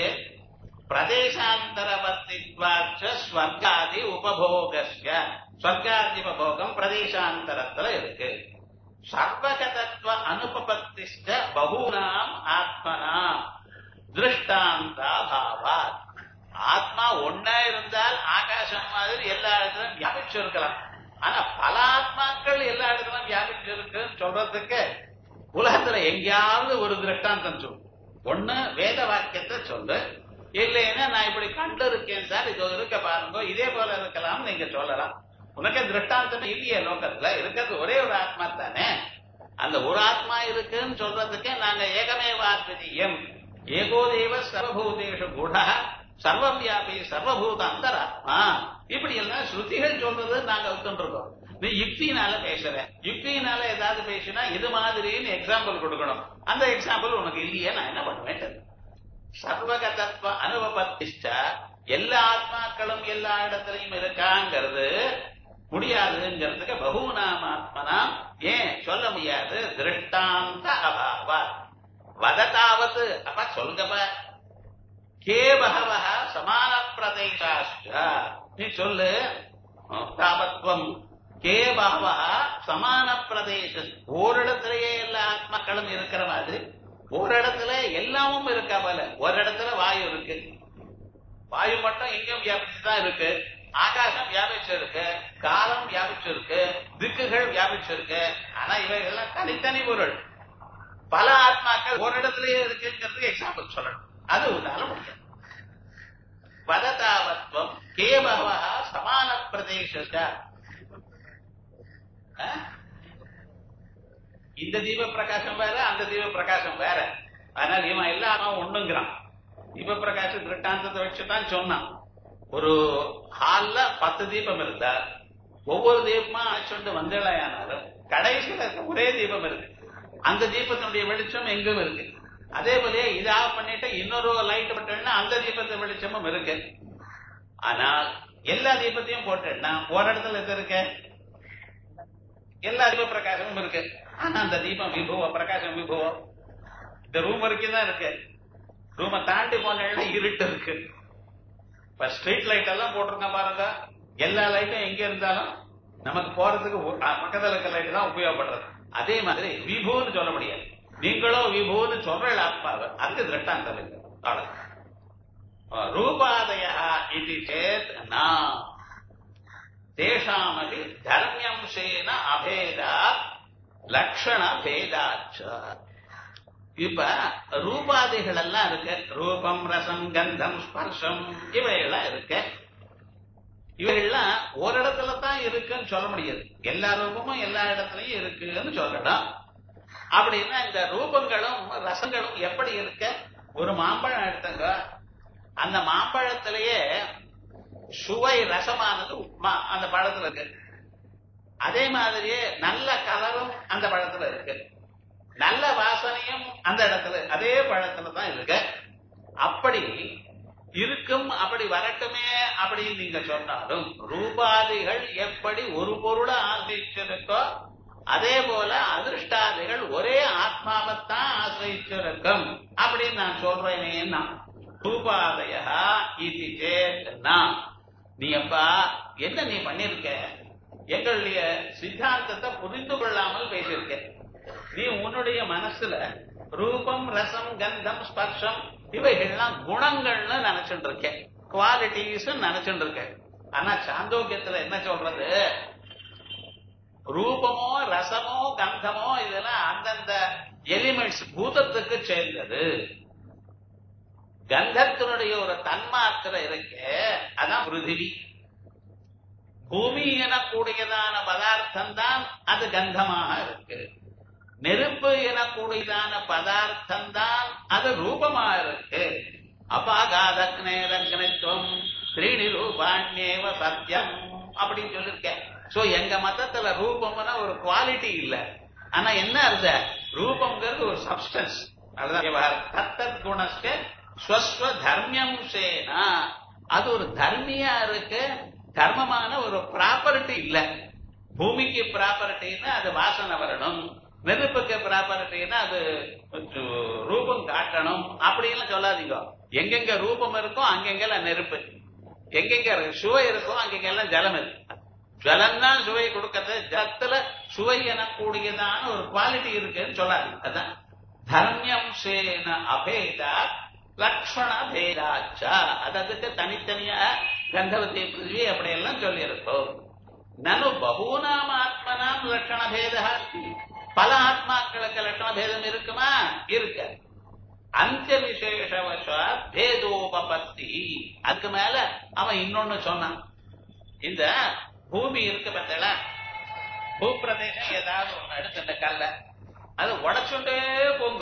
பிரதேசாந்தரவர்த்தித்வாச்ச ஸ்வர்காதி உபபோகஸ்ய ஸ்வர்காதி உபபோகம் பிரதேசாந்தரத்துல இருக்கு. சர்வகதத்வ அனுபபத்திஷ்ட பகூனாம் ஆத்மனாம் திருஷ்டாந்தா பாவாத். ஆத்மா ஒன்னா இருந்தால் ஆகாசம் மாதிரி எல்லா இடத்திலும் வியாபிச்சு இருக்கலாம். ஆனா பல ஆத்மாக்கள் எல்லா இடத்திலும் வியாபிச்சு இருக்குன்னு சொல்றதுக்கு உலகத்துல எங்கேயாவது ஒரு திருஷ்டாந்தம் சொல்லு. ஒண்ணு வேத வாக்கியத்தை சொல்லு, இல்லைன்னா நான் இப்படி கண்டு இருக்கேன் சார், இது இருக்க பாருங்க, இதே போல இருக்கலாம் நீங்க சொல்லலாம். உனக்கு திருஷ்டாந்தம் இல்லையே லோகத்துல, இருக்கிறது ஒரே ஒரு ஆத்மா தானே. அந்த ஒரு ஆத்மா இருக்குன்னு சொல்றதுக்கு நாங்க ஏகமேவாத்விதீயம் ஏகோதேவ சர்வபூதேஷு குண சர்வவியாபி சர்வபூத அந்தராத்மா இப்படி எல்லாம் ஸ்ருதிகள் சொல்றது நாங்க ஒத்துருக்கோம். நீ யுக்தினால பேசுற, யுக்தினால ஏதாவது பேசினா இது மாதிரின்னு எக்ஸாம்பிள் கொடுக்கணும். அந்த எக்ஸாம்பிள் உனக்கு இல்லையே, நான் என்ன பண்ணுவேன்? சர்வகதத்வ அனுபவத்திஷ்ட எல்லா ஆத்மாக்களும் எல்லா இடத்திலையும் இருக்காங்கிறது முடியாதுங்கிறதுக்கு பகூனாம் ஆத்மனா ஏன் சொல்ல முடியாது? திருஷ்டாந்த அபாவ வதத்தாவது. அப்ப சொல்லுங்கப்ப கே பகவஹ சமான பிரதேசாஸ்ச நீ சொல்லு. தாவத்வம் கே பகவஹ சமான பிரதேசம் ஓரிடத்திலேயே எல்லா ஆத்மாக்களும் இருக்கிற மாதிரி ஒரு இடத்துல எல்லாமும் இருக்கா போல. ஒரு இடத்துல வாயு இருக்கு, வாயு மட்டும் எங்கேயும் வியாபிச்சுதான் இருக்கு. ஆகாசம் வியாபிச்சிருக்கு, காலம் வியாபிச்சிருக்கு, திக்குகள் வியாபிச்சிருக்கு. ஆனா இவைகள்லாம் தனித்தனி பொருள். பல ஆத்மாக்கள் ஒரு இடத்துலயே இருக்குங்கிறதுக்கு எக்ஸாம்பிள் சொல்லணும். அது உதாரணம் முடியாது. வததாவத்வம் கேபவ சமான பிரதேச. இந்த தீப பிரகாசம் வேற, அந்த தீப பிரகாசம் வேற. அதனால இவன் எல்லாரும் ஒண்ணுங்கிறான். தீப பிரகாச திருட்டாந்தத்தை வச்சுதான் சொன்னான். ஒரு ஹால்ல 10 தீபம் இருந்தா ஒவ்வொரு தீபமா அழைச்சுண்டு வந்தேளாயானாலும் கடைசியில ஒரே தீபம் இருக்கு. அந்த தீபத்தினுடைய வெளிச்சம் எங்கும் இருக்கு. அதே போல இதை ஆஃப் பண்ணிட்டு இன்னொரு லைட் போட்டேன்னா அந்த தீபத்து வெளிச்சமும் இருக்கு. ஆனால் எல்லா தீபத்தையும் போட்டேன்னா ஒரு இடத்துல எது இருக்கு? எல்லா தீப பிரகாசமும் இருக்கு. ஆனா அந்த தீபம் விபவம், பிரகாசம் விபவம் இந்த ரூம் வரைக்கும் தான் இருக்கு. ரூமை தாண்டி போனா இருட்டு இருக்கு. இப்ப ஸ்ட்ரீட் லைட் எல்லாம் போட்டிருக்க பாருங்க, எல்லா லைட்டும் எங்க இருந்தாலும் நமக்கு போறதுக்கு பக்கத்துல இருக்க லைட் தான் உபயோகப்படுறது. அதே மாதிரி விபூன்னு சொல்ல முடியாது. நீங்களோ விபூன்னு சொல்ற ஆத்மாவை அதுக்கு திருஷ்டாந்தம் இல்லை. ரூபாதயா இது சேத் தேஷாமபி தர்மியம்சேன அபேதா லட்சண பேதாச்ச. இப்ப ரூபாதிகள் எல்லாம் இருக்கு. ரூபம், ரசம், கந்தம், ஸ்பர்ஷம் இவையெல்லாம் இருக்கு. இவைகள்லாம் ஒரு இடத்துல தான் இருக்குன்னு சொல்ல முடியாது. எல்லா ரூபமும் எல்லா இடத்துலயும் இருக்குன்னு சொல்லணும். அப்படின்னா இந்த ரூபங்களும் ரசங்களும் எப்படி இருக்க? ஒரு மாம்பழம் எடுத்துங்க, அந்த மாம்பழத்திலேயே சுவை ரசமானது அந்த பழத்துல இருக்கு. அதே மாதிரியே நல்ல கலரும் அந்த பழத்துல இருக்கு, நல்ல வாசனையும் அந்த இடத்துல அதே பழத்துல தான் இருக்கு. அப்படி இருக்கும், அப்படி வரட்டுமே அப்படின்னு நீங்க சொன்னாலும் ரூபாதிகள் எப்படி ஒரு பொருளை ஆசிரிச்சிருக்கோ அதே போல அதிருஷ்டாதிகள் ஒரே ஆத்மாவைத்தான் ஆசிரிச்சிருக்கும் அப்படின்னு நான் சொல்றேனேன்னா ரூபாதயா இது சேத்னா. நீ அப்பா என்ன நீ பண்ணிருக்க? எங்களுடைய சித்தாந்தத்தை புரிந்து கொள்ளாமல் பேசியிருக்க. நீ உன்னுடைய மனசுல ரூபம், ரசம், கந்தம், ஸ்பர்ஷம் இவைகள்லாம் குணங்கள்னு நினைச்சுட்டு இருக்க, குவாலிட்டிஸ் நினைச்சுட்டு இருக்க. ஆனா சாந்தோக்கியத்துல என்ன சொல்றது? ரூபமோ ரசமோ கந்தமோ இதெல்லாம் அந்தந்த எலிமெண்ட்ஸ் பூதத்துக்கு சேர்ந்தது. கந்தத்தினுடைய ஒரு தன்மாத்திரை இருக்கு, அதான் பிருத்திவி. பூமி எனக்கூடியதான பதார்த்தம் தான் அது கந்தமாக இருக்கு. நெருப்பு எனக்கூடியதான பதார்த்தம் தான் அது ரூபமா இருக்கு. அபாகாதக்னேதக்னத்துவம் ஸ்ரீனி ரூபாண்யேவ சத்தியம் அப்படின்னு சொல்லிருக்கேன். சோ எங்க மதத்துல ரூபம்னா ஒரு குவாலிட்டி இல்ல. ஆனா என்ன இருந்த ரூபம்ங்கிறது ஒரு சப்ஸ்டன்ஸ். தத்தத் குணஸ்க ஸ்வஸ்வ தர்மியம்சேனா, அது ஒரு தர்மியா இருக்கு. தர்மமான ஒரு ப்ராப்பர்ட்டி இல்ல. பூமிக்கு ப்ராப்பர்ட்டின்னா அது வாசனை வரணும், நெருப்புக்கு ப்ராப்பர்ட்டின்னா அது ரூபம் காட்டணும் அப்படின்னு சொல்லாதீங்க. எங்கெங்க ரூபம் இருக்கோ அங்கெங்கெல்லாம் நெருப்பு, எங்கெங்க சுவை இருக்கோ அங்கெங்கெல்லாம் ஜலம் இருக்கு. ஜலம் தான் சுவை கொடுக்கறது. ஜலத்துல சுவை எனக்கூடியதான ஒரு குவாலிட்டி இருக்குன்னு சொல்லாதீங்க. அதான் தர்மியம் சேன அபேதா லக்ஷண பேதாச்சா. அதுக்கு தனித்தனியா கந்தவதி பிருத்திவி அப்படியெல்லாம் சொல்லி இருக்கோம். நனு பகூனாம் ஆத்மனாம் லட்சண பேதா. பல ஆத்மாக்களுக்கு லட்சண பேதம் இருக்குமா? இருக்க. அந்த விசேஷவசா பேதோபபத்தி. அதுக்கு மேல அவன் இன்னொன்னு சொன்னான். இந்த பூமி இருக்கு பார்த்தா, பூப்பிரதேசம் ஏதாவது ஒண்ணு எடுத்து இந்த கல்ல அது உடைச்சுட்டே போங்க.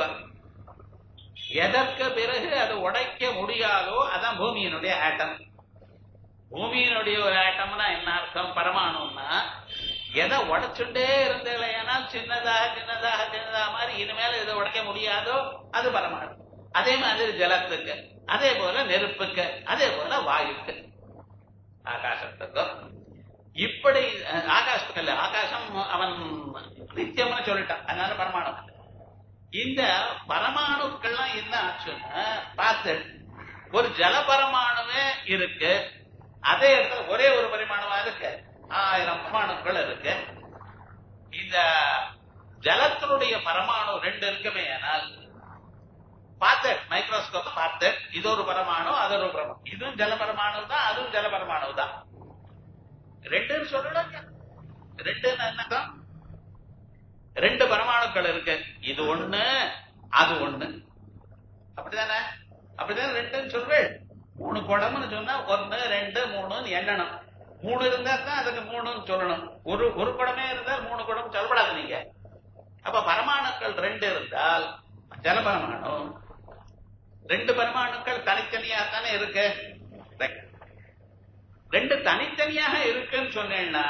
எதற்கு பிறகு அது உடைக்க முடியாதோ அதான் பூமியினுடைய ஆட்டம். பூமியினுடைய ஒரு ஆட்டம்னா என்ன அர்த்தம்? பரமாணுன்னா எதை உடைச்சுட்டே இருந்தேன்னா சின்னதாக சின்னதாக சின்னதாக மாதிரி இனிமேல எதை உடைக்க முடியாதோ அது பரமாணு. அதே மாதிரி ஜலத்துக்கு, அதே போல நெருப்புக்கு, அதே போல வாயுக்கு, ஆகாசத்துக்கும். இப்படி ஆகாசத்துக்கு இல்ல, ஆகாசம் அவன் நித்தியம்னு சொல்லிட்டான், அதனால பரமாணு. இந்த பரமாணுக்கள்லாம் என்ன ஆச்சுன்னா பார்த்து ஒரு ஜல பரமாணுவே இருக்கு, அதே இடத்துல ஒரே ஒரு பரிமாணமா இருக்கு, 1000 பரமாணுக்கள் இருக்கு. இந்த ஜலத்தினுடைய பரமாணு 2 இருக்குமே. ஆனால் பார்த்து மைக்ரோஸ்கோப் பார்த்து இது ஒரு பரமாணு, அது ஒரு பரமாணு, இதுவும் ஜல பரமாணு தான், அதுவும் ஜல பரமாணு தான். ரெண்டுன்னு சொல்லலாம். ரெண்டுன்னு என்னதான்? ரெண்டு பரமாணுக்கள் இருக்கு, இது ஒண்ணு அது ஒண்ணு, அப்படிதானே? அப்படிதான் ரெண்டுன்னு சொல்வேன். 3 குடம்னு சொன்னா 1 2 3 எண்ணணும். 3 இருந்தா தான் அதுக்கு 3ன்னு சொல்லணும். ஒரு குடமே இருந்தால் 3 குடம் சொல்லப்படாது நீங்க. அப்ப பரமாணுக்கள் 2 இருந்தால் ஜல பரமாணு, 2 பரமாணுக்கள் தனித்தனியா தானே இருக்கு. 2 தனித்தனியாக இருக்குன்னு சொன்னேன்னா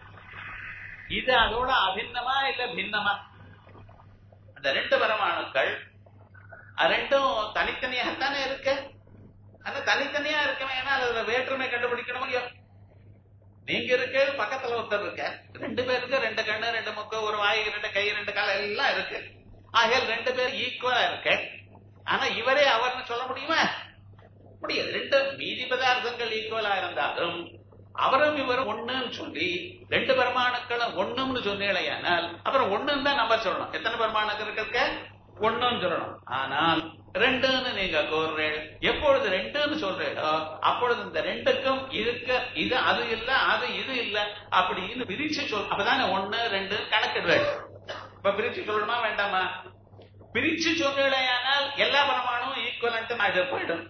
இது அதோட அபிண்ணமா இல்ல பின்னமா? அந்த 2 பரமாணுக்கள் ரெண்டும் தனித்தனியாகத்தானே இருக்கு. ஆனா தனித்தனியா இருக்கணும், ஏன்னா அதுல வேற்றுமை கண்டுபிடிக்கணும் இல்லையோ. நீங்க இருக்கு, பக்கத்துல ஒருத்தர் இருக்க, 2 பேருக்கு 2 கண்ணு 2 மூக்கு, ஒரு வாய் 2 கை 2 கால் எல்லாம் இருக்கு. ஆகையால் 2 பேர் ஈக்குவலா இருக்கு. ஆனா இவரே அவர்னு சொல்ல முடியுமா? முடியாது. 2 மீதி பதார்த்தங்கள் ஈக்குவலா இருந்தாலும் அவரும் இவரும் ஒண்ணுன்னு சொல்லி 2 பரமாணுக்களும் ஒண்ணுன்னு சொன்னேனால் அப்புறம் ஒண்ணுன்னு தான் நம்பர் சொல்லணும். எத்தனை பரமாணுக்கள் இருக்க? ஒண்ணுன்னு சொல்லணும். ஆனால் 2ன்னு நீங்க கோர்றேன். எப்பொழுது 2ன்னு சொல்றீங்களோ அப்பொழுது இந்த 2க்கும் இருக்க இது அது இல்ல அது இது இல்ல அப்படின்னு பிரிச்சு சொல். அப்பதானே 1 2 கணக்கிடுவேன். இப்ப பிரிச்சு சொல்லணுமா வேண்டாமா? பிரிச்சு சொன்னேனால் எல்லா பரமாணும் ஈக்குவலன்ட் போயிடும்.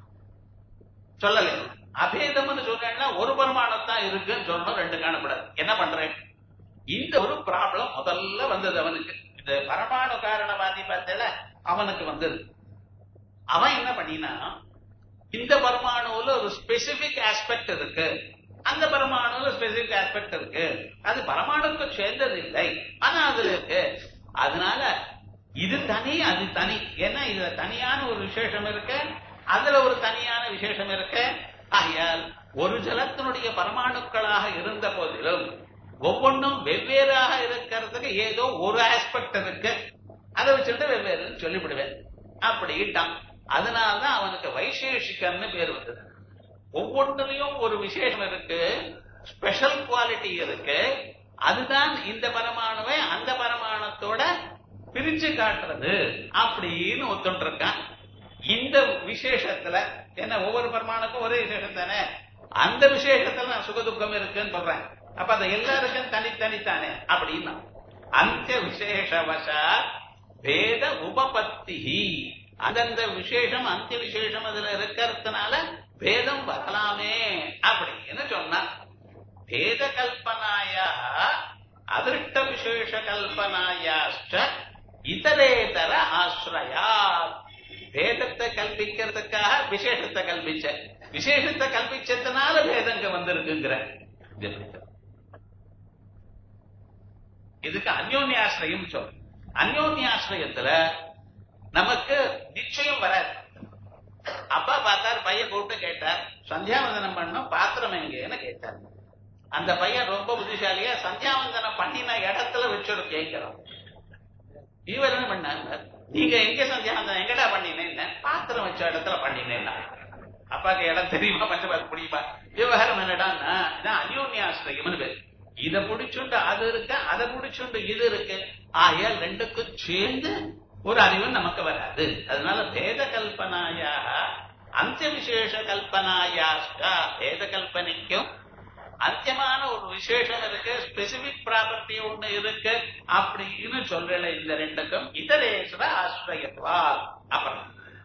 சொல்லல. அபேதம்னு சொல்றேன்னா ஒரு பரமாணத்தான் இருக்குன்னு சொல்லணும், 2 காணப்படாது. என்ன பண்றேன்? இந்த ஒரு ப்ராப்ளம் முதல்ல வந்தது அவனுக்கு. இந்த பரமாணு காரணவாதி பார்த்தல அவனுக்கு வந்தது. அவன் என்ன பண்ணினா, இந்த பரமாணுல ஒரு ஸ்பெசிபிக் ஆஸ்பெக்ட் இருக்கு, அந்த பரமாணுல ஸ்பெசிபிக் ஆஸ்பெக்ட் இருக்கு, அது பரமாணுக்கு சேர்ந்தது இல்லை ஆனா அதுல இருக்கு. அதனால இது தனி அது தனி. ஏன்னா இதுல தனியான ஒரு விசேஷம் இருக்கு, அதுல ஒரு தனியான விசேஷம் இருக்கு. ஆகையால் ஒரு ஜலத்தினுடைய பரமாணுக்களாக இருந்த போதிலும் ஒவ்வொன்றும் வெவ்வேறாக இருக்கிறதுக்கு ஏதோ ஒரு ஆஸ்பெக்ட் இருக்கு, அதை வச்சுட்டு வெவ்வேறுன்னு சொல்லிவிடுவேன் அப்படிட்டான். அதனால்தான் அவனுக்கு வைசேஷிகன்னு பேர் வந்தது. ஒவ்வொன்றிலையும் ஒரு விசேஷம் இருக்கு, ஸ்பெஷல் குவாலிட்டி இருக்கு, அதுதான் இந்த பரமாணுவை அந்த பரமாணத்தோட பிரிச்சு காட்டுறது அப்படின்னு ஒத்துட்டு இருக்கான். இந்த விசேஷத்துல என்ன ஒவ்வொரு பரமாணுக்கும் ஒரே விசேஷம் தானே, அந்த விசேஷத்துல நான் சுகதுக்கம் இருக்குன்னு சொல்றேன். அப்ப அது எல்லாருக்கும் தனித்தனித்தானே அப்படின்னா அந்த விசேஷவசா பேத உபபத்தி, அந்தந்த விசேஷம் அந்த விசேஷம் அதுல இருக்கிறதுனால பேதம் வரலாமே அப்படின்னு சொன்னா. பேத கல்பனாயா அதிருஷ்ட விசேஷ கல்பனாயாச்ச இதரேதர ஆசிரயா. பேதத்தை கல்பிக்கிறதுக்காக விசேஷத்தை கல்பிச்ச, விசேஷத்தை கல்பிச்சதுனால பேதங்க வந்திருக்குங்கிற. இதுக்கு அந்யோன்யாசிரியம் சொல். அந்யோன்யாசிரியத்துல நமக்கு நிச்சயம் வராது. அப்பா பார்த்தார், பையன் கூப்பிட்டு கேட்டார், சந்தியாவந்தனம் பண்ணோம் பாத்திரம் எங்கன்னு கேட்டார். அந்த பையன் ரொம்ப புத்திசாலியா சந்தியாவந்தனம் பண்ணின இடத்துல வச்சோடு கேட்கிறோம். இவர் என்ன பண்ணார், நீங்க எங்க சந்தியாவந்தனம் எங்கடா பண்ணினேன்? பாத்திரம் வச்ச இடத்துல பண்ணினேன். அப்பாக்கு இடம் தெரியுமா, பஞ்சபாத் முடியுமா? விவகாரம் என்னடான்னா அந்யோன்யாசிரியம் பேர். இதை பிடிச்சுண்டு அது இருக்கு, அதை பிடிச்சுண்டு இது இருக்கு. ஆகையால் 2க்கும் சேர்ந்து ஒரு அறிவு நமக்கு வராது. அதனால பேத கல்பனாயா அந்த விசேஷ கல்பனாயாஸ்டா, பேத கல்பனைக்கும் அந்தியமான ஒரு விசேஷம் இருக்கு, ஸ்பெசிபிக் ப்ராப்பர்ட்டி ஒண்ணு இருக்கு அப்படின்னு சொல்றல. இந்த 2க்கும் இதரேஸ்வர ஆசிரியத்வா. அப்புறம்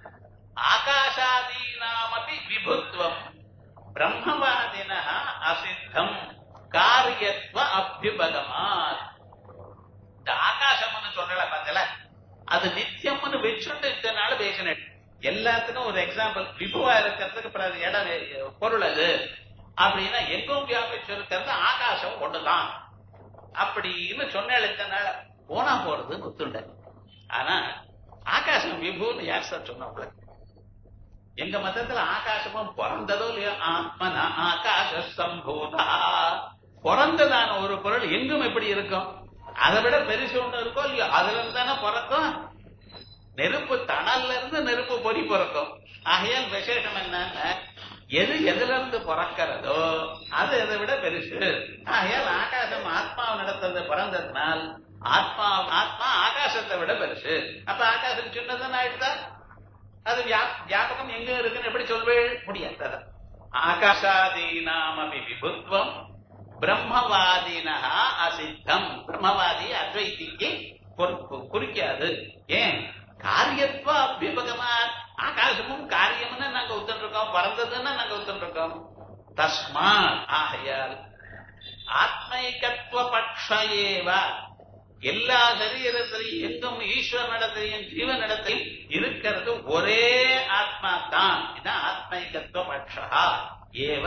ஆகாசாதீனாமபி விபுத்வம் பிரம்மவாதின அசித்தம் காரியத்வ அபியுபகமாத். இந்த ஆகாசம்னு சொல்றல பார்த்தல, அது நித்தியம்னு வச்சுட்டு இத்தனால பேசினேன். எல்லாத்துக்கும் ஒரு எக்ஸாம்பிள், விபுவா இருக்கிறதுக்கு இடம் பொருள் அது அப்படின்னா எங்கும் வியாபிச்சு இருக்கிறது ஆகாசம் ஒண்ணுதான் அப்படின்னு சொன்ன இத்தனால போனா போறதுன்னு ஒத்துண்ட. ஆனா ஆகாசம் விபுன்னு யார் சார் சொன்ன? எங்க மதத்துல ஆகாசமும் பிறந்ததோ இல்லையோ, ஆத்மனா ஆகாச சம்பூதா, பிறந்ததான ஒரு பொருள் எங்கும் எப்படி இருக்கும்? அதை விட பெருசு ஒண்ணு இருக்கோ இல்லையோ, அதுல இருந்து தானே பிறக்கும். நெருப்பு தணல்ல இருந்து நெருப்பு பொறி பிறக்கும். ஆகையால் விசேஷம் என்னன்னா எது எதுல இருந்து பிறக்கிறதோ அது எதை விட பெருசு. ஆகையால் ஆகாசம் ஆத்மாவை நடத்துறது பிறந்ததுனால் ஆத்மா ஆகாசத்தை விட பெருசு. அப்ப ஆகாசம் சின்னதுன்னு ஆயிடுதா? அது வியாபகம் எங்க இருக்குன்னு எப்படி சொல்வே முடியாது. ஆகாசாதீனாமபி விபுத்வம் பிரம்மவாதினா அசித்தம். பிரம்மவாதி அத்வைதிக்கு குறிக்காது. ஏன்? காரியத்துவ அபியுபகமா. ஆகாசமும் காரியம்னு நாங்க ஒத்துட்டு இருக்கோம், பறந்ததுன்னு நாங்க ஒத்துட்டு இருக்கோம். தஸ்மா ஆகையால் ஆத்மைகத்துவ பட்சேவ எல்லா சரீரத்திலையும் எங்கும் ஈஸ்வரனிடத்திலையும் ஜீவனிடத்திலையும் இருக்கிறது ஒரே ஆத்மா தான். இதுதான் ஆத்மைகத்துவ பட்சா. ஏவ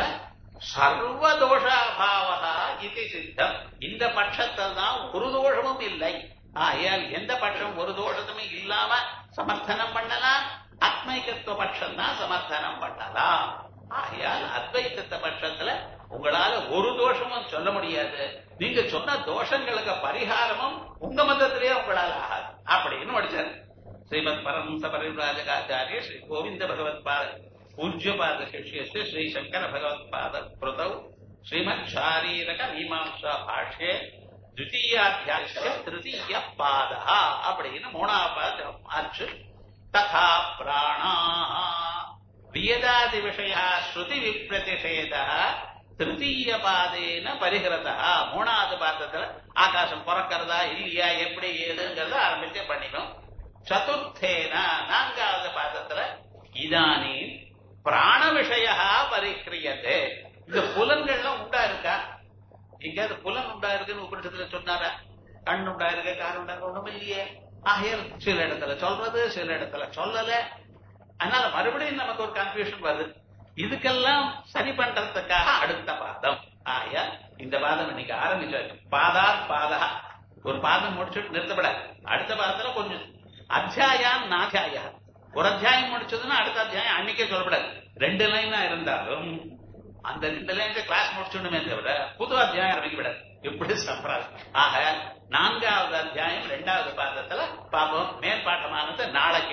சர்வதோஷாபாவா இது சித்தம். இந்த பட்சத்தில் தான் ஒரு தோஷமும் இல்லை. ஆகையால் எந்த பட்சம் ஒரு தோஷத்துமே இல்லாம சமர்த்தனம் பண்ணலாம், ஆத்மைகத்துவ பட்சம் தான் சமர்த்தனம் பண்ணலாம். ஆகையால் அத்வைத்த பட்சத்துல உங்களால ஒரு தோஷமும் சொல்ல முடியாது. நீங்க சொன்ன தோஷங்களுக்கு பரிகாரமும் உங்க மதத்திலேயே உங்களால் ஆகாது அப்படின்னு படிச்சார். ஸ்ரீமத் பரமஹம்ச பரிவ்ராஜகாச்சாரிய ஸ்ரீ கோவிந்த பகவத்பாத பூஜ்யபாத சிஷ்யஸ்ய ஸ்ரீ சங்கர பகவத்பாத கிருதௌ ஸ்ரீமத் சாரீரக மீமாம்சா பாஷ்யே द्वितीयाध्यायस्य तृतीय पादः அப்படின்னு மூணாவது பாதம் ஆச்சு. ததா பிராணாः வியதாதி விஷயா ஸ்ருதி விப்ரதிஷேதः திருத்தீய பாதேன பரிஹிரதः. மூணாவது பாதத்துல ஆகாசம் பிறக்கிறதா இல்லையா எப்படி ஏதுங்கிறத ஆரம்பிச்சு பண்ணிடும். சதுர்த்தேன நான்காவது பாதத்துல இதானி பிராண விஷயா பரிஹிரியதே. இந்த புலன்கள்லாம் உண்டா இருக்கா? எங்கேயாவது புலன் உண்டா இருக்குன்னு உபனிஷத்துல சொன்னாரா? கண் உண்டா இருக்கு, கார் உண்டா இருக்கு, ஒண்ணும் இல்லையே. ஆகையால் சில இடத்துல சொல்றது, சில இடத்துல சொல்லல. அதனால மறுபடியும் நமக்கு ஒரு கன்ஃபியூஷன் வருது. இதுக்கெல்லாம் சரி பண்றதுக்காக அடுத்த பாதம். ஆகையால் இந்த பாதம் இன்னைக்கு ஆரம்பிச்சாச்சு. பாதாத் பாதா. ஒரு பாதம் முடிச்சுட்டு நிறுத்தப்பட அடுத்த பாதத்துல கொஞ்சம் அத்தியாயம் நாத்தியாயா. ஒரு அத்தியாயம் முடிச்சதுன்னா அடுத்த அத்தியாயம் அன்னைக்கே சொல்லப்படாது. 2 லைனா இருந்தாலும் அந்த 2 லைன் கிளாஸ் முடிச்சுடுமே தவிர புது அத்தியாயம் ஆரம்பிக்கப்படாது. எப்படி சம்பிரதாயம். ஆக 4வது அத்தியாயம் 2வது பாதத்துல பாப்போம். மேல் பாட்டமானது நாளைக்கு.